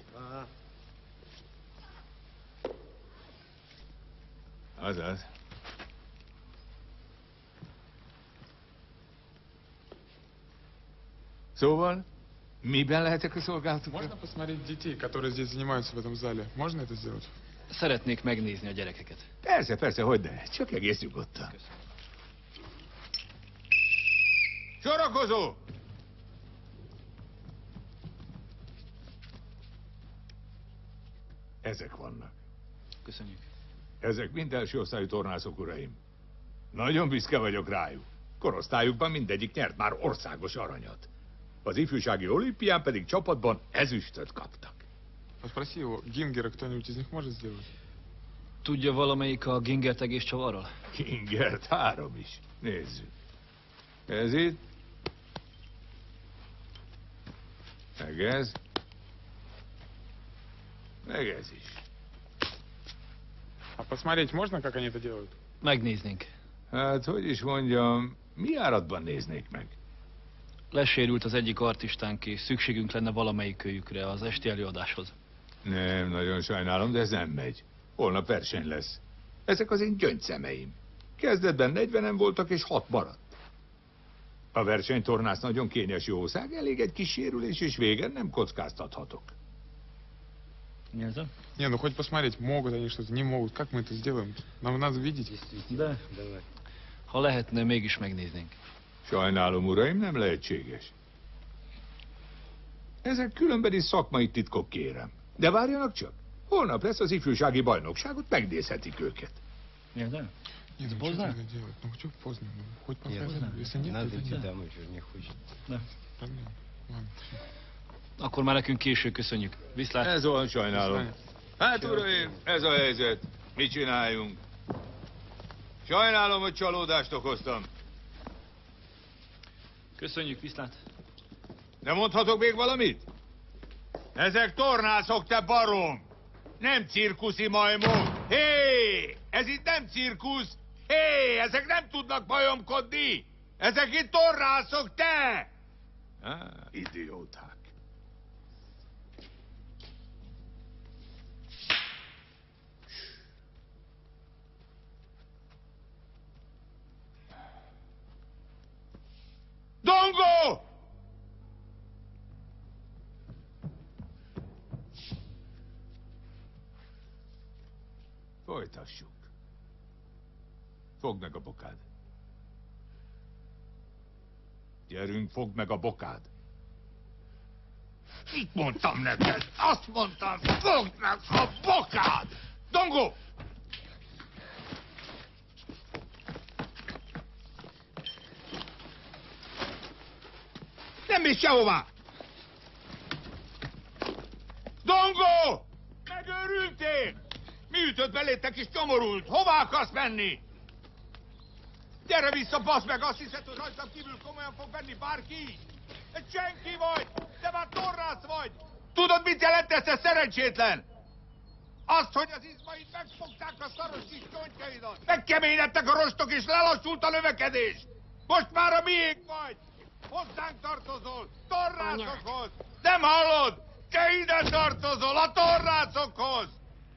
Azaz. Szóval, miben lehetek a szolgálatok? Можно посмотреть детей, которые здесь занимаются в этом зале? Можно это сделать? Szeretnék megnézni a gyerekeket. Persze, hogyne. Csak egész nyugodtan. Sorakozó! Ezek vannak. Köszönjük. Ezek mind első osztályú tornászok, uraim. Nagyon büszke vagyok rájuk. Korosztályukban mindegyik nyert már országos aranyat. Az ifjúsági olimpián pedig csapatban ezüstöt kaptak. Спроси его, Гингера кто-нибудь из них может сделать? Tudja valamelyik a Gingert egész csavarral? Gingert 3 is. Nézzük. Ez itt. Meg ez. Meg ez is. А посмотреть можно, как они это делают? Megnéznénk. Hát, hogy is mondjam, mi áratban néznék meg? Lesérült az egyik artistánk, és szükségünk lenne valamelyikőjükre az esti előadáshoz. Nem, nagyon sajnálom, de ez nem megy. Holnap verseny lesz. Ezek az én gyöngyszemeim. Kezdetben 40-en voltak, és 6 maradt. A versenytornász nagyon kényes jószág, elég egy kis sérülés, és végen nem kockáztathatok. Не, ну хоть посмотреть, могут они что-то, не могут. Как мы это сделаем? Нам надо видеть. De, ha lehetne, mégis megnéznénk. Sajnálom, uraim, nem lehetséges. Ezek különbeni szakmai titkok, kérem. De várjanak csak. Holnap lesz az ifjúsági bajnokságot, megnézhetik őket. Нет, ну что надо делать? Ну что поздно? Хоть поздно. Если нет, Надо то идти нет. домой, что не хочет. De. Проблема. Ладно, всё. Akkor már nekünk késő, köszönjük. Viszlát. Ez olyan, sajnálom. Hát, uraim, ez a helyzet. Mit csináljunk? Sajnálom, hogy csalódást okoztam. Köszönjük, viszlát. Nem mondhatok még valamit? Ezek tornászok, te barom! Nem cirkuszi majmok! Hé! Ez itt nem cirkusz! Hé! Ezek nem tudnak majomkodni! Ezek itt torrászok, te! Idióták. Dongo! Folytassuk. Fogd meg a bokád. Gyerünk, fogd meg a bokád. Mit mondtam neked? Azt mondtam, fogd meg a bokád! Dongo! Nem mész sehová! Dongo! Megőrültél! Mi ütött belétek és nyomorult? Hová akarsz menni? Gyere vissza, bassz meg! Azt hiszed, hogy rajtam kívül komolyan fog venni bárki? Egy senki vagy! Te már torrász vagy! Tudod, mit jelent ez, te szerencsétlen? Azt, hogy az izmaid megfogták a szaros kis csontjaidat. Megkeményedtek a rostok és lelassult a növekedés. Most már a miénk vagy. Hozzánk tartozol, torrászokhoz! Nem hallod? Te ide tartozol, a torrászokhoz!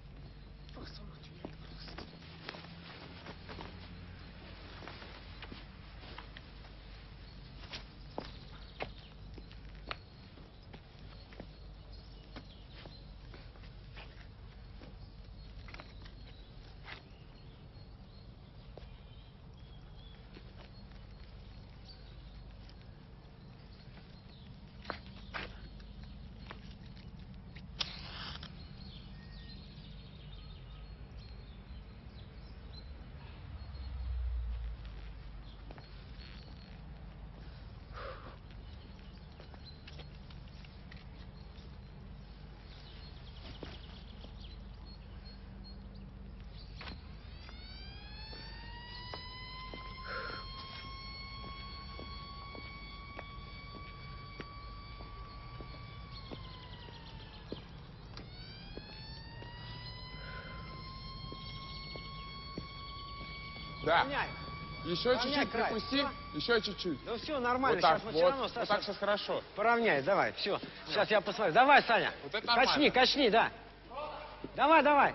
Да. Еще чуть-чуть припусти, еще чуть-чуть. Ну все, нормально, Вот так, сейчас мы вот, все равно, вот Саша, так сейчас хорошо. Поравняй, давай, все. Сейчас я посмотрю. Давай, Саня. Вот это нормально. Качни, качни, да. Давай, давай.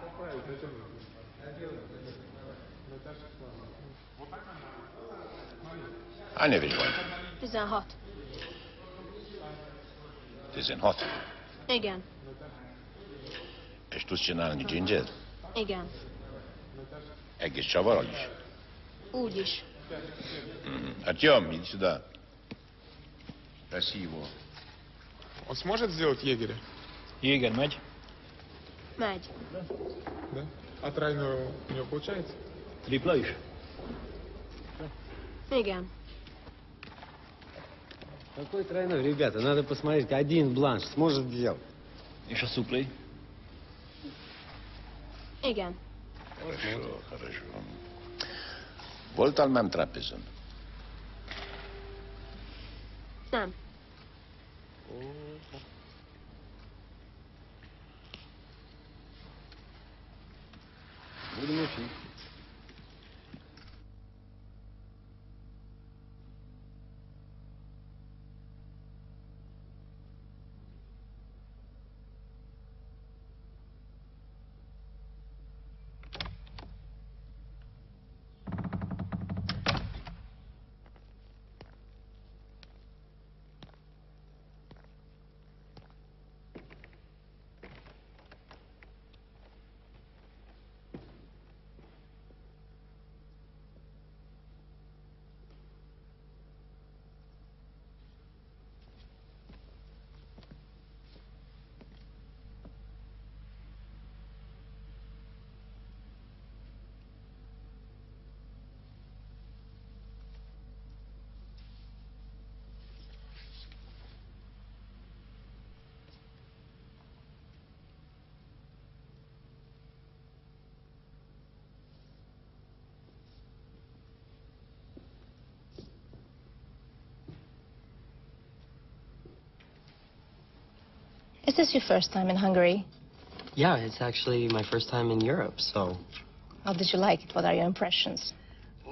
Hány éves vagy? 16. 16? Igen. És tudsz csinálni dzsindzset? Igen. Egész csavarral is? Úgy is. Hát jön, иди сюда. Красиво. Он сможет сделать егеря? Егерь, megy? Megy. Да? А тройную у него получается? Tripla is? Igen. Какой тройной, ребята? Надо посмотреть, один бланш сможет сделать. És a szupli? Igen. Хорошо, хорошо. Voltál már trapezon? Nem. Будем учить. Is this your first time in Hungary? Yeah, it's actually my first time in Europe, so... How did you like it? What are your impressions?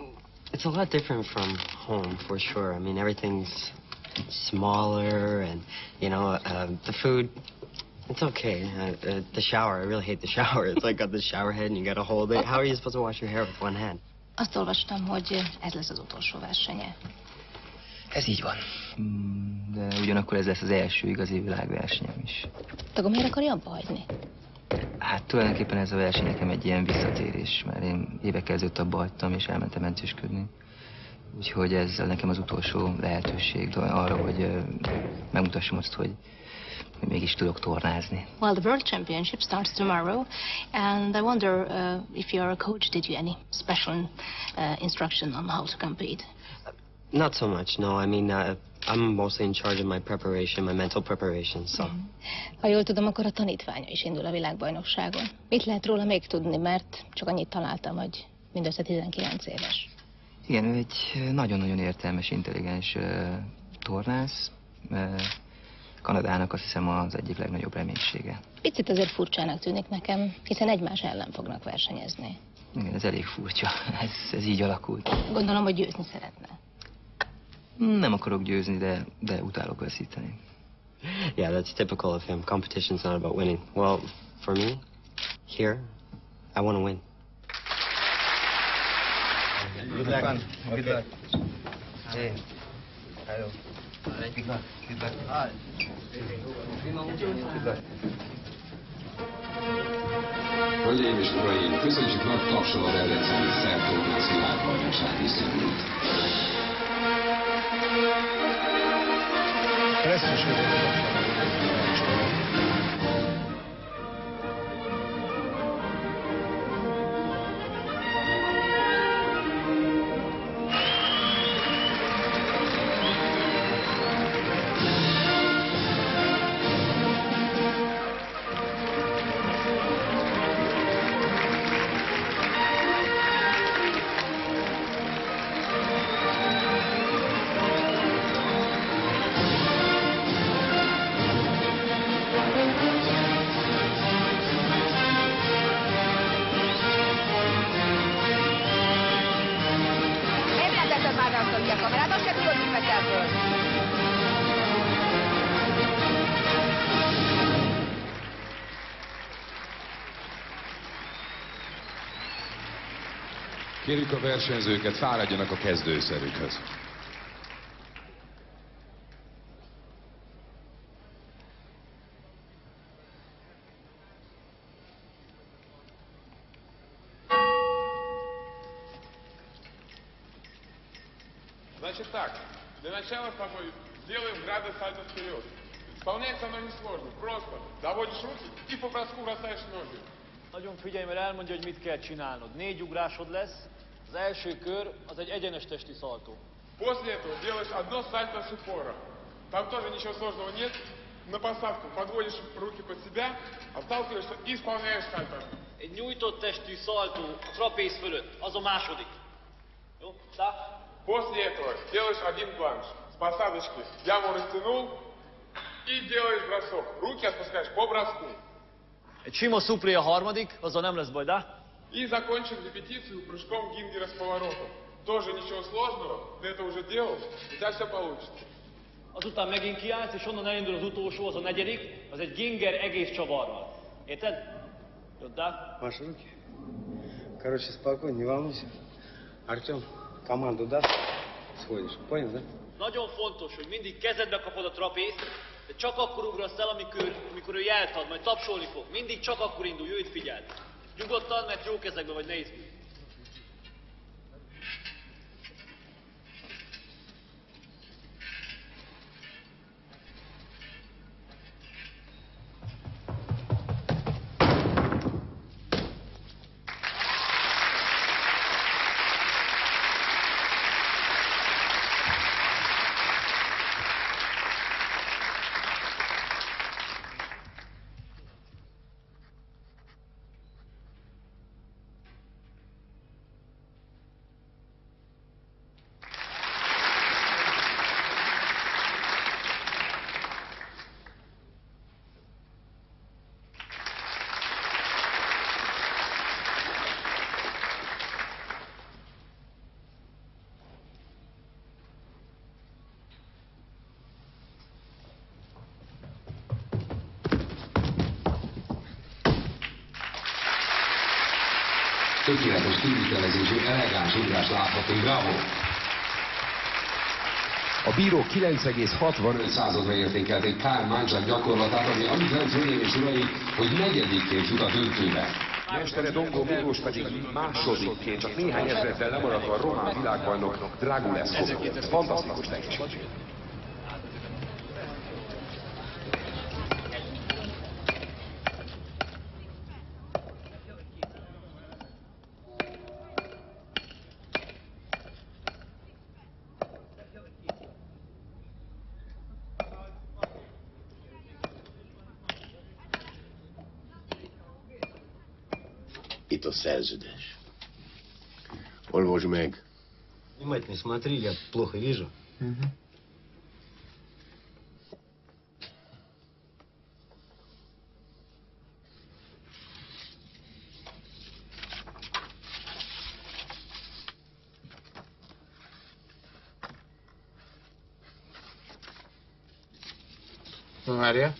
It's a lot different from home, for sure. I mean, everything's smaller and, you know, the food, it's okay. The shower, I really hate the shower. It's like got the shower head and you gotta hold it. How are you supposed to wash your hair with one hand? Azt olvastam, hogy ez lesz az utolsó versenye. Ez így van. De ugyanakkor ez lesz az első igazi világversenyem is. Akkor miért akarja abba hagyni? Hát tulajdonképpen ez a verseny nekem egy ilyen visszatérés, mert én évekkel ezelőtt abba hagytam és elmentem edzősködni. Úgyhogy ez nekem az utolsó lehetőség arra, hogy megmutassam azt, hogy mégis tudok tornázni. Well, the World Championship starts tomorrow, and I wonder if you're a coach, did you any special instruction on how to compete? Not so much, no. I mean, I'm mostly in charge of my preparation, my mental preparation, so... Ha jól tudom, akkor a tanítványa is indul a világbajnokságon. Mit lehet róla még tudni, mert csak annyit találtam, hogy mindössze 19 éves. Igen, ő egy nagyon-nagyon értelmes, intelligens tornász. Kanadának azt hiszem az egyik legnagyobb reménysége. Picit azért furcsának tűnik nekem, hiszen egymás ellen fognak versenyezni. Igen, ez elég furcsa. Ez így alakult. Gondolom, hogy győzni szeretne. Nem akarok győzni, de utálok veszíteni. Yeah, that's typical of him. Competition's not about winning. Well, for me, here, I want to win. Good luck. Good luck. Hey. Hello. Good luck. Good luck. Good luck. Hölgyeim és uraim, köszönjük nagy tapsal a Debreceni szertornász világbajnokság viszonyult. Kérjük a versenyzőket, fáradjanak a kezdőszerükhöz. Значит так, для начала с тобой сделаем градус сальто вперед. Исполняется оно несложно, просто заводишь руки и по броску бросаешь ноги. Nagyon figyelj, mert elmondja, hogy mit kell csinálnod. 4 ugrásod lesz, az első kör az egy egyenes testi szaltó. После этого делаешь одно сальто с упора. Там тоже ничего сложного нет. На посадку подводишь руки под себя, отталкиваешься и исполняешь сальто. Egy nyújtott testű szaltó a trapéz fölött, az a második. Jó? Tá? После этого делаешь один планш. С посадочки яму растянул и делаешь бросок. Руки отпускаешь по броску. Egy sima szuplé a harmadik, azzal nem lesz baj, да? И закончим репетицию прыжком гингера с поворотом. Тоже ничего сложного, ты это уже делал, у тебя все получится. Azután megint kiállsz, és onnan elindul az utolsó, az a negyedik, az egy ginger egész csavarral. Érted? Jó, да? Ваши руки. Короче, спокойно, не волнуйся. Артем, команду даст, сходишь. Понял, да? Nagyon fontos, hogy mindig kezedbe kapod a trapézt, de csak akkor ugrasz el, amikor ő jelt ad, majd tapsolni fog. Mindig csak akkor indul, jöjj, figyeld. Nyugodtan, mert jó kezekben vagy, ne izgulj. Tökéletes kivitelezésű, elegáns ugrás láthatunk, bravo! A bírók 9,65%-ra értékelték Kyle Manzsák gyakorlatát, ami annyit jelent, hölgyeim és uraim, hogy negyedikként jut a döntőbe. Mestere Dongó Miklós pedig másodikként, csak néhány ezreddel lemaradva a román világbajnok Dragulescu. Fantasztikus teljesítmény. Itt a szerződés. Olvasd meg. Внимательно смотри, я плохо вижу. Варя.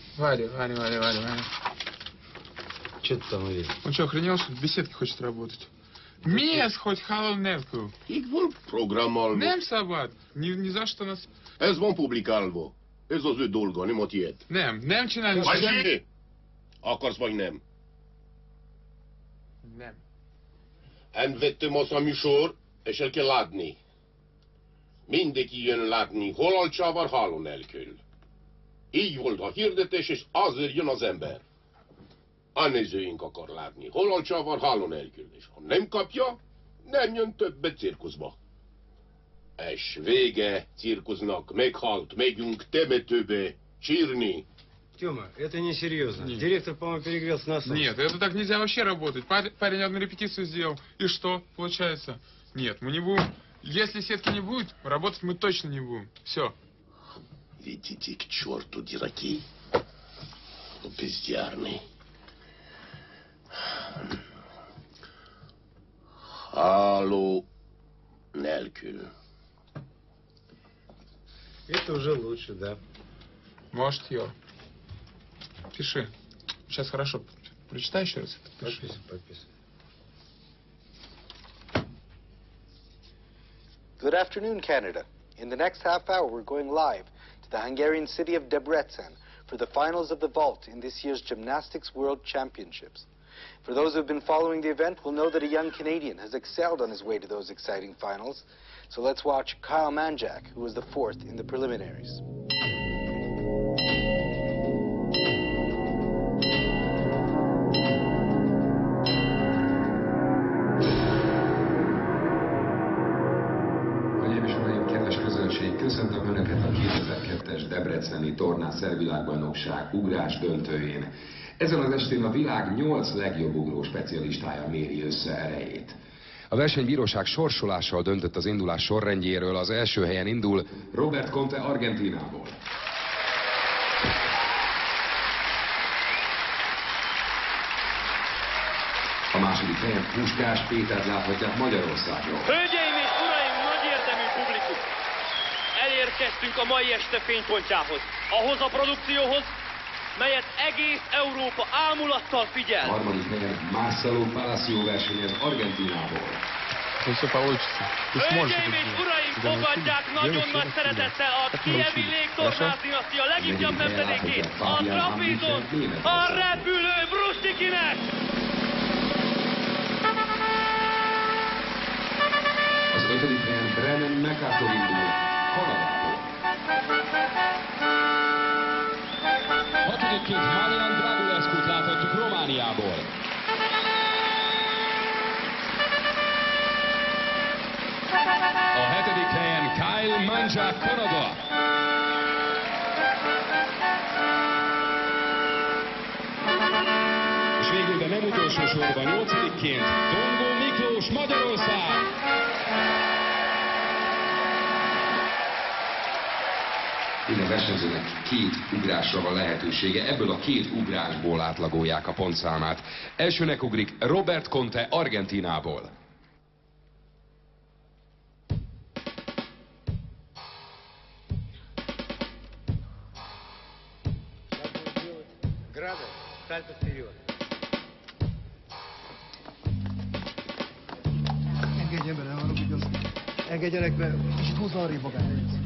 Что ты там увидел? Он что, охренел, что в беседке хочет работать? Mihez, hogy hallom nélkül? Így van programmal. Nem szabad. Ni za što nas... Ez van publikálva. Ez az ő dolga, nem a tiéd. Nem csinálni Vagy semmit. semmi. Akarsz vagy nem? Nem. Vettem az a műsor, és el kell látni. Mindenki jön látni, hol alcsával, háló nélkül. Így volt a hirdetés, és azért jön az ember. A nézőink akar látni, hol alcsával, háló nélkül. És ha nem kapja, nem jön többet cirkuszba. És vége cirkusznak, meghalt, megyünk temetőbe, sírni. Тёма, это несерьезно. Директор, по-моему, перегрелся на солнце. Нет, это так нельзя вообще работать. Парень одну репетицию сделал. И что получается? Нет, мы не будем... Если сетки не будет, работать мы точно не будем. Все. Видите, к черту, дураки. Бездярный. Háló nélkül. Это уже лучше, да. Может, ее. Пиши. Сейчас хорошо. Прочитай еще раз. Подписывай. Good afternoon, Canada. In the next half hour, we're going live to the Hungarian city of Debrecen for the finals of the vault in this year's Gymnastics World Championships. For those who've been following the event will know that a young Canadian has excelled on his way to those exciting finals. So let's watch Kyle Manzsák, who was the fourth in the preliminaries. Köszöntöm Önöket a 2002-es debreceni tornászervilágbajnokság ugrás döntőjén. Ezen az estén a világ 8 legjobb ugró specialistája méri össze erejét. A versenybíróság sorsolással döntött az indulás sorrendjéről. Az első helyen indul Robert Conte Argentínából. A második helyen Puskás Pétert láthatják Magyarországról. Hölgyeim és uraim, nagy érdemű publikum! Elérkeztünk a mai este fénypontjához, ahhoz a produkcióhoz, melyet egész Európa ámulattal figyel. A harmadik helyen Marcelo Palacio versenyez Argentínából. Hölgyeim és uraim, fogadják nagyon nagy szeretettel a kievi légtornász dinasztia legifjabb nemzedékét, a trapézon, a repülő Brustikinek! Az ötödik helyen Brennan McArthur indul Kanadából. Hatodikként Marian Dragulescu-t láthatjuk Romániából. A hetedik helyen Kyle Manzsák Kanada. És végül, de nem utolsó sorban, 8-ként Dongó Miklós Magyarország. Minden versenyzőnek 2 ugrásra van lehetősége, ebből a 2 ugrásból átlagolják a pontszámát. Elsőnek ugrik Robert Conte Argentínából. Градов, сальто вперед. Engedjenek be, kicsit húzza arrébb magát.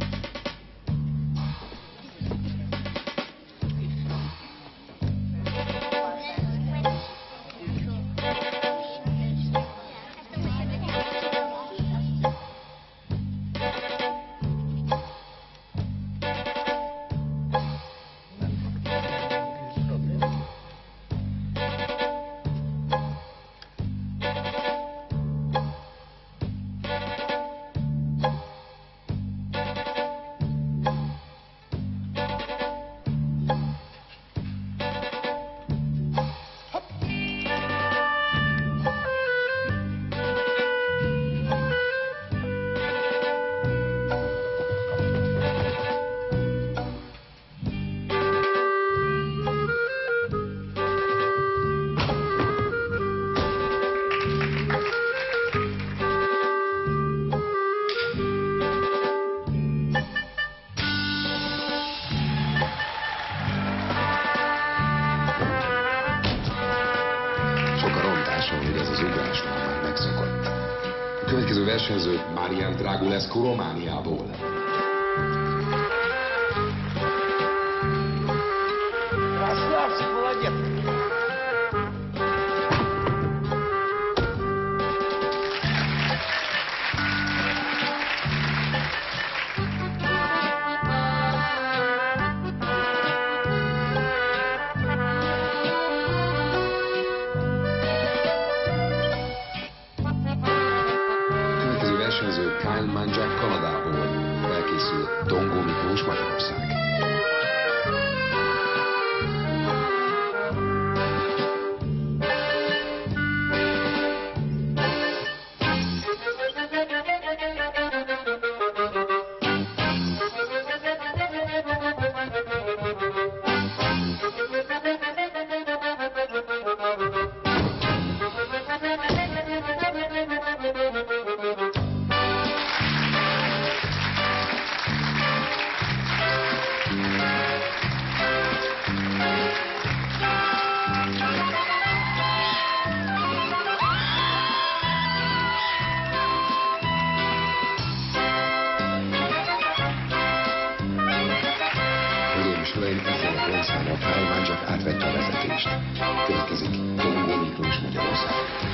A következő versenyző Marian Dragulescu Romániából. Красавчик, молодец! Kyle Manjak Kanadából, felkészül Dongó Miklós Magyarország. Kyle Manjak átvette a vezetést. Következik Dongó Miklós Magyarország.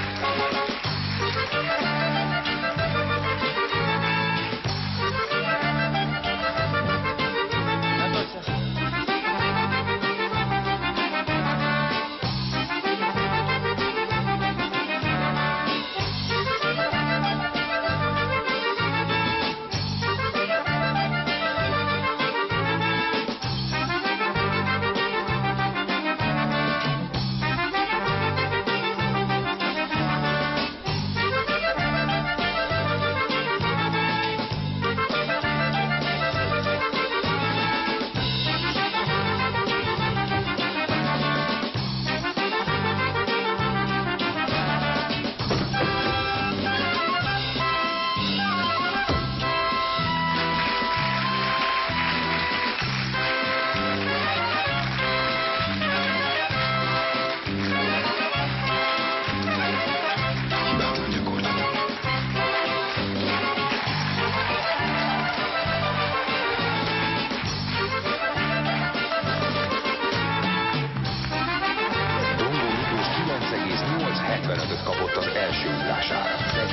Kapott az első ugrására.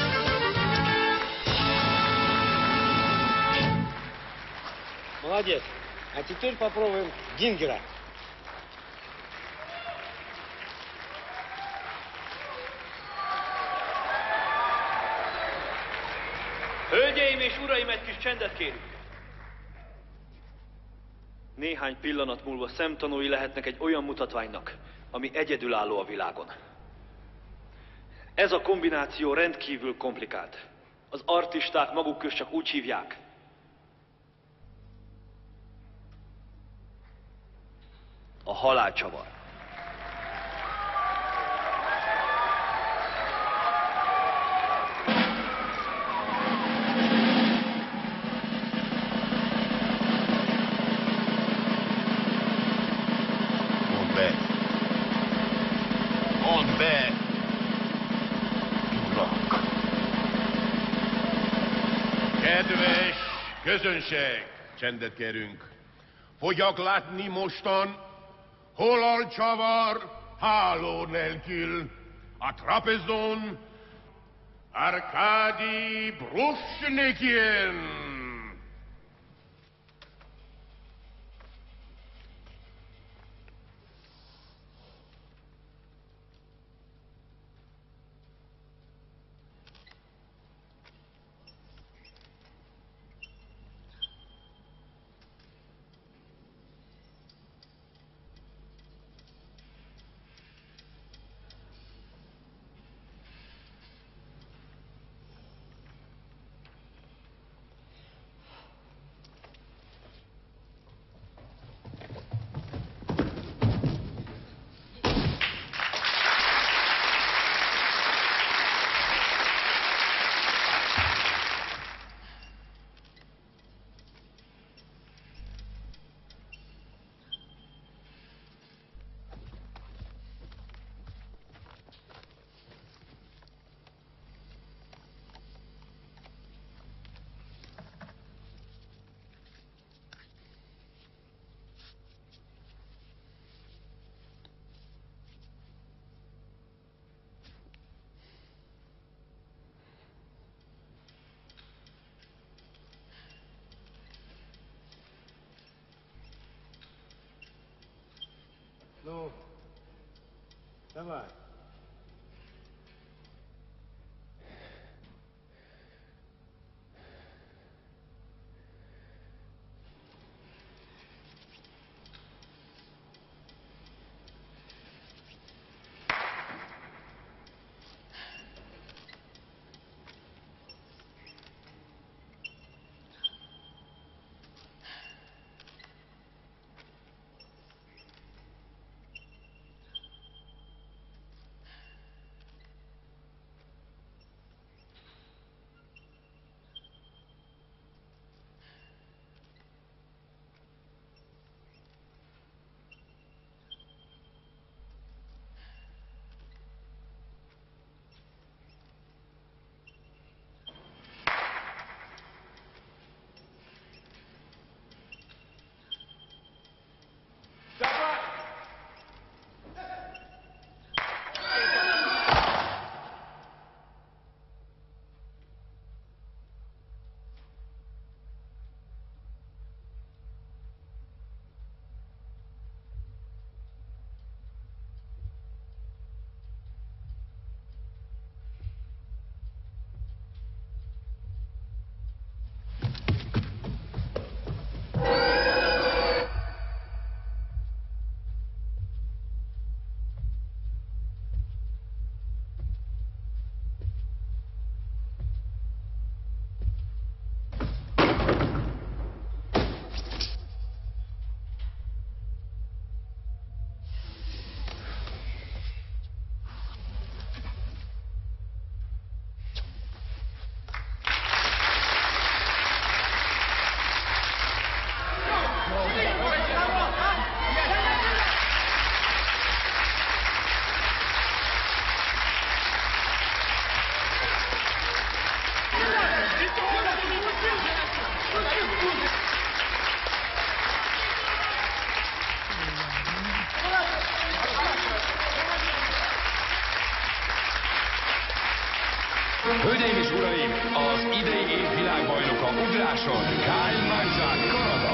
Молодец. А теперь попробуем Гингера. Hölgyeim és uraim, egy kis csendet kérünk. Néhány pillanat múlva szemtanúi lehetnek egy olyan mutatványnak, ami egyedülálló a világon. Ez a kombináció rendkívül komplikált. Az artisták maguk közt csak úgy hívják. A halálcsavar. Mondd be! Mondd be! Urak! Kedves közönség, csendet kérünk. Fogják látni mostan, hol a csavar háló nélkül, a trapezon Arkadi Brushnikin. Ну, давай. Hölgyeim és uraim, az idei év világbajnoka ugráson Kyle Majzak, Kanada.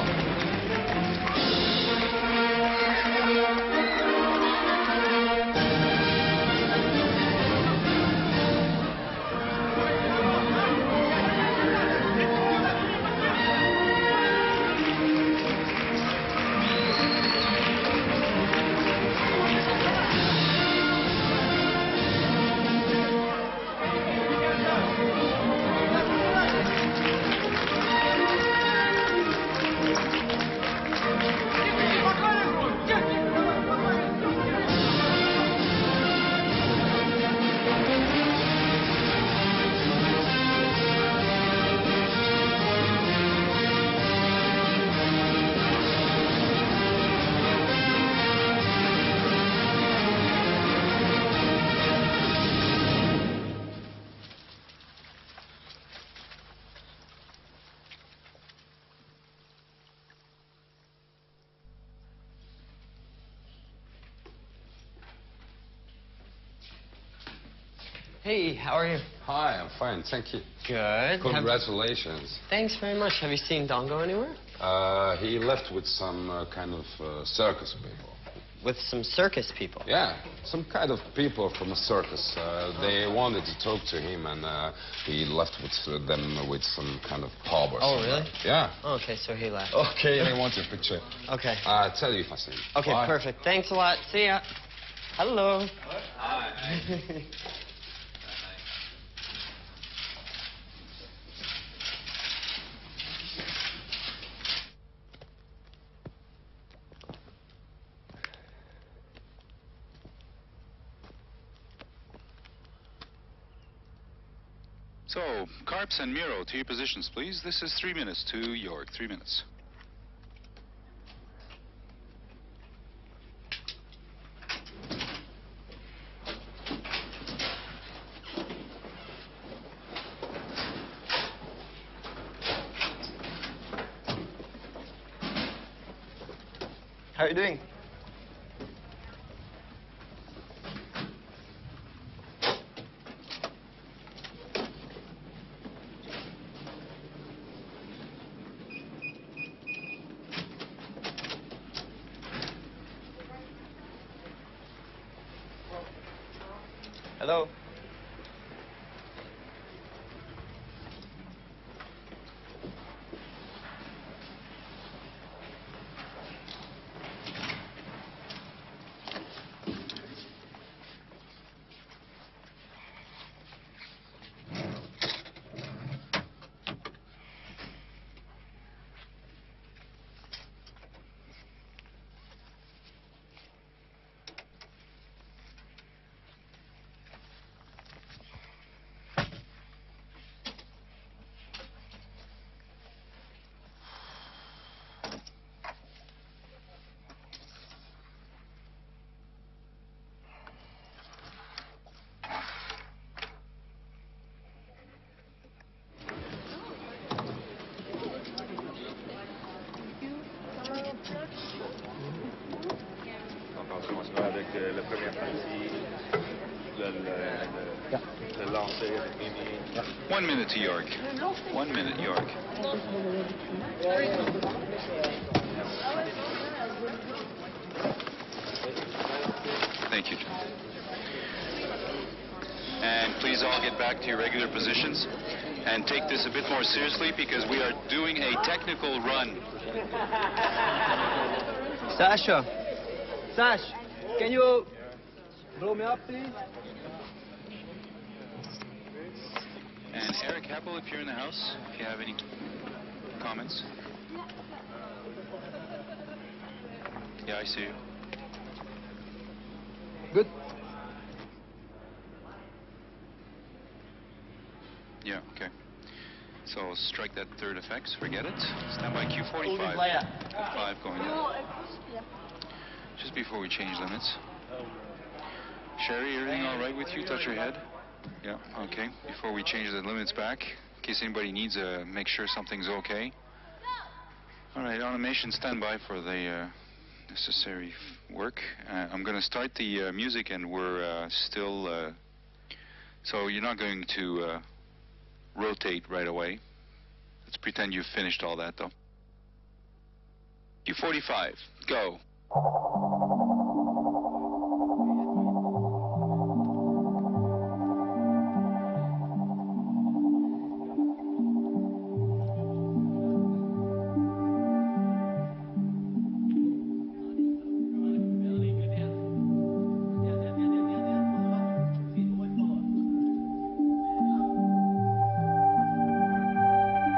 Hey, how are you? Hi, I'm fine, thank you. Good. Congratulations. Thanks very much. Have you seen Dongo anywhere? He left with some kind of circus people. With some circus people? Yeah, some kind of people from a circus. They wanted to talk to him, and he left with them with some kind of pub or something. Oh, really? Yeah. Oh, okay, so he left. Okay, I want your picture. Okay. I'll tell you if I see him. Okay, Bye. perfect. Thanks a lot. See ya. Hello. Hi. So, Carps and Miro, to your positions, please. This is 3 minutes to York. 3 minutes. How are you doing? Hello. On commencera avec la première partie, le lancer avec Mimi. 1 minute to York. 1 minute, York. Thank you. And please all get back to your regular positions and take this a bit more seriously because we are doing a technical run. Sasha, Sash, can you blow me up, please? And Eric Heppel, if you're in the house, if you have any comments. Yeah, I see you. Good. Yeah, okay. So strike that third effects, forget it. Stand by Q45. 5 going in. Just before we change limits. Sherry, everything all right with you? Touch your head. Yeah, okay. Before we change the limits back, in case anybody needs a make sure something's okay. All right, automation standby for the necessary work. I'm going to start the music, and we're still. So you're not going to rotate right away. Let's pretend you've finished all that, though. Q45, go.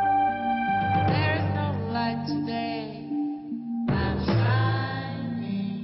There's no light today, I'm shining.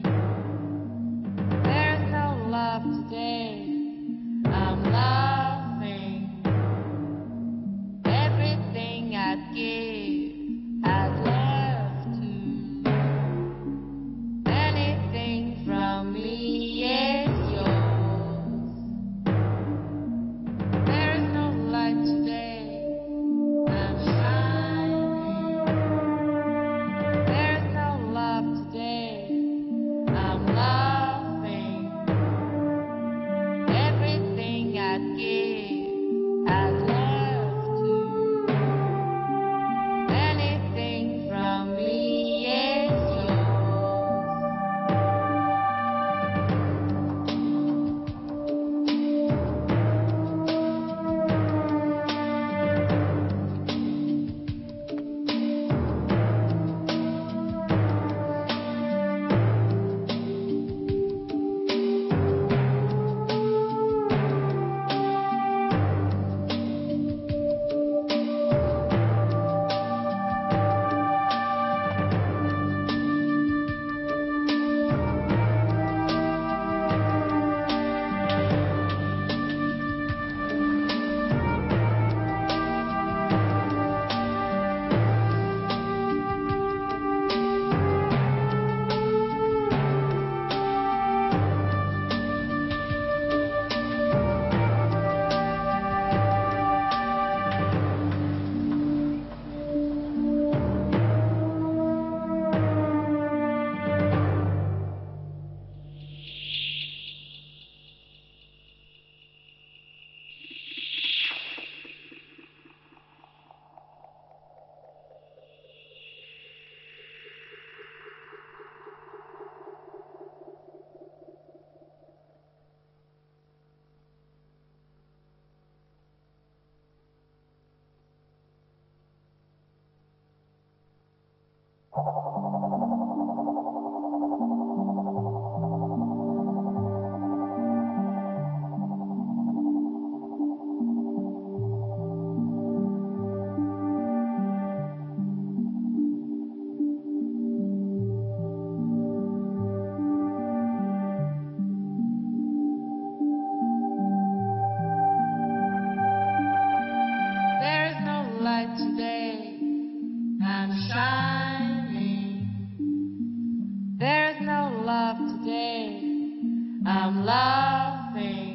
I'm loving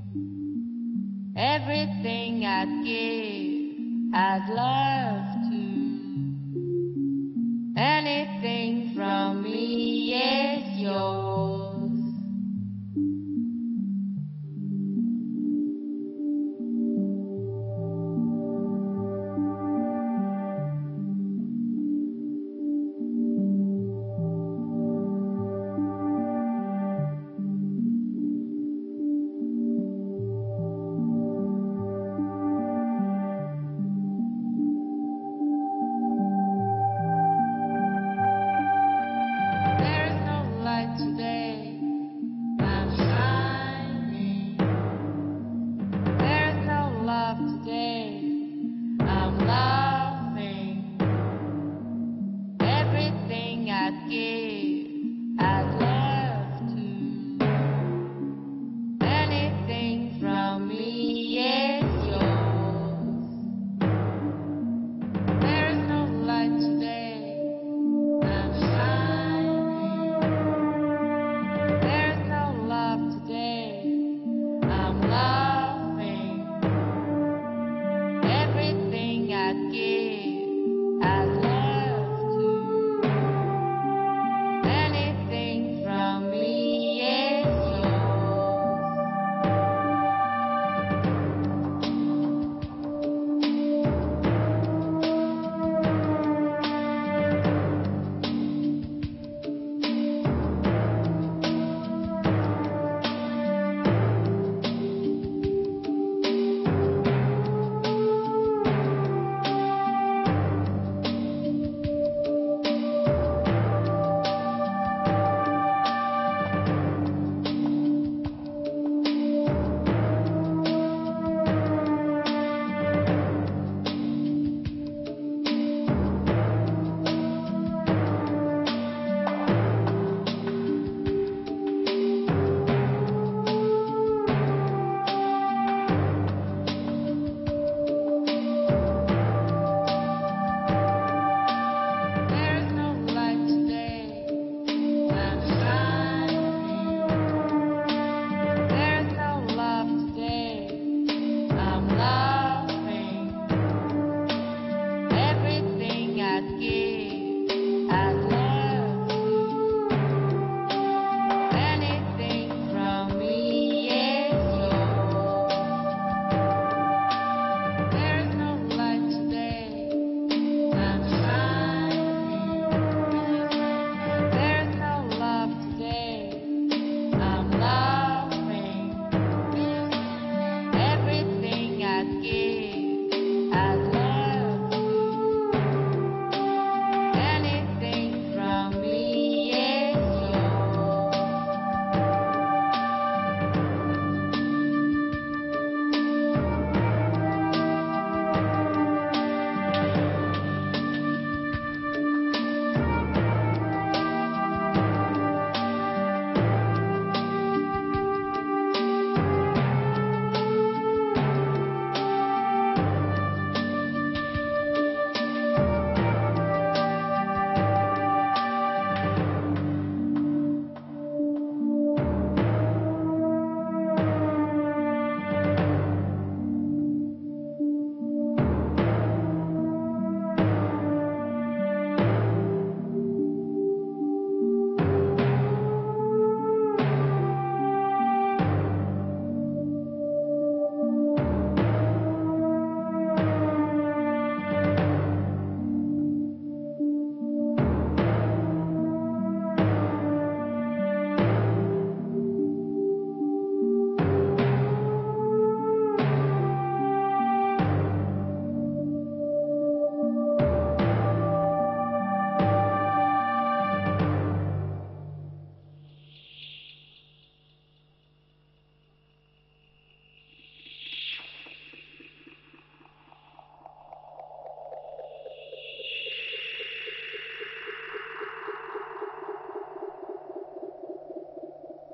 everything I'd give, I'd love to. Anything from me is yours.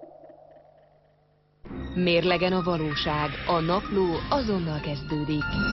Mérlegen a valóság, a napló azonnal kezdődik.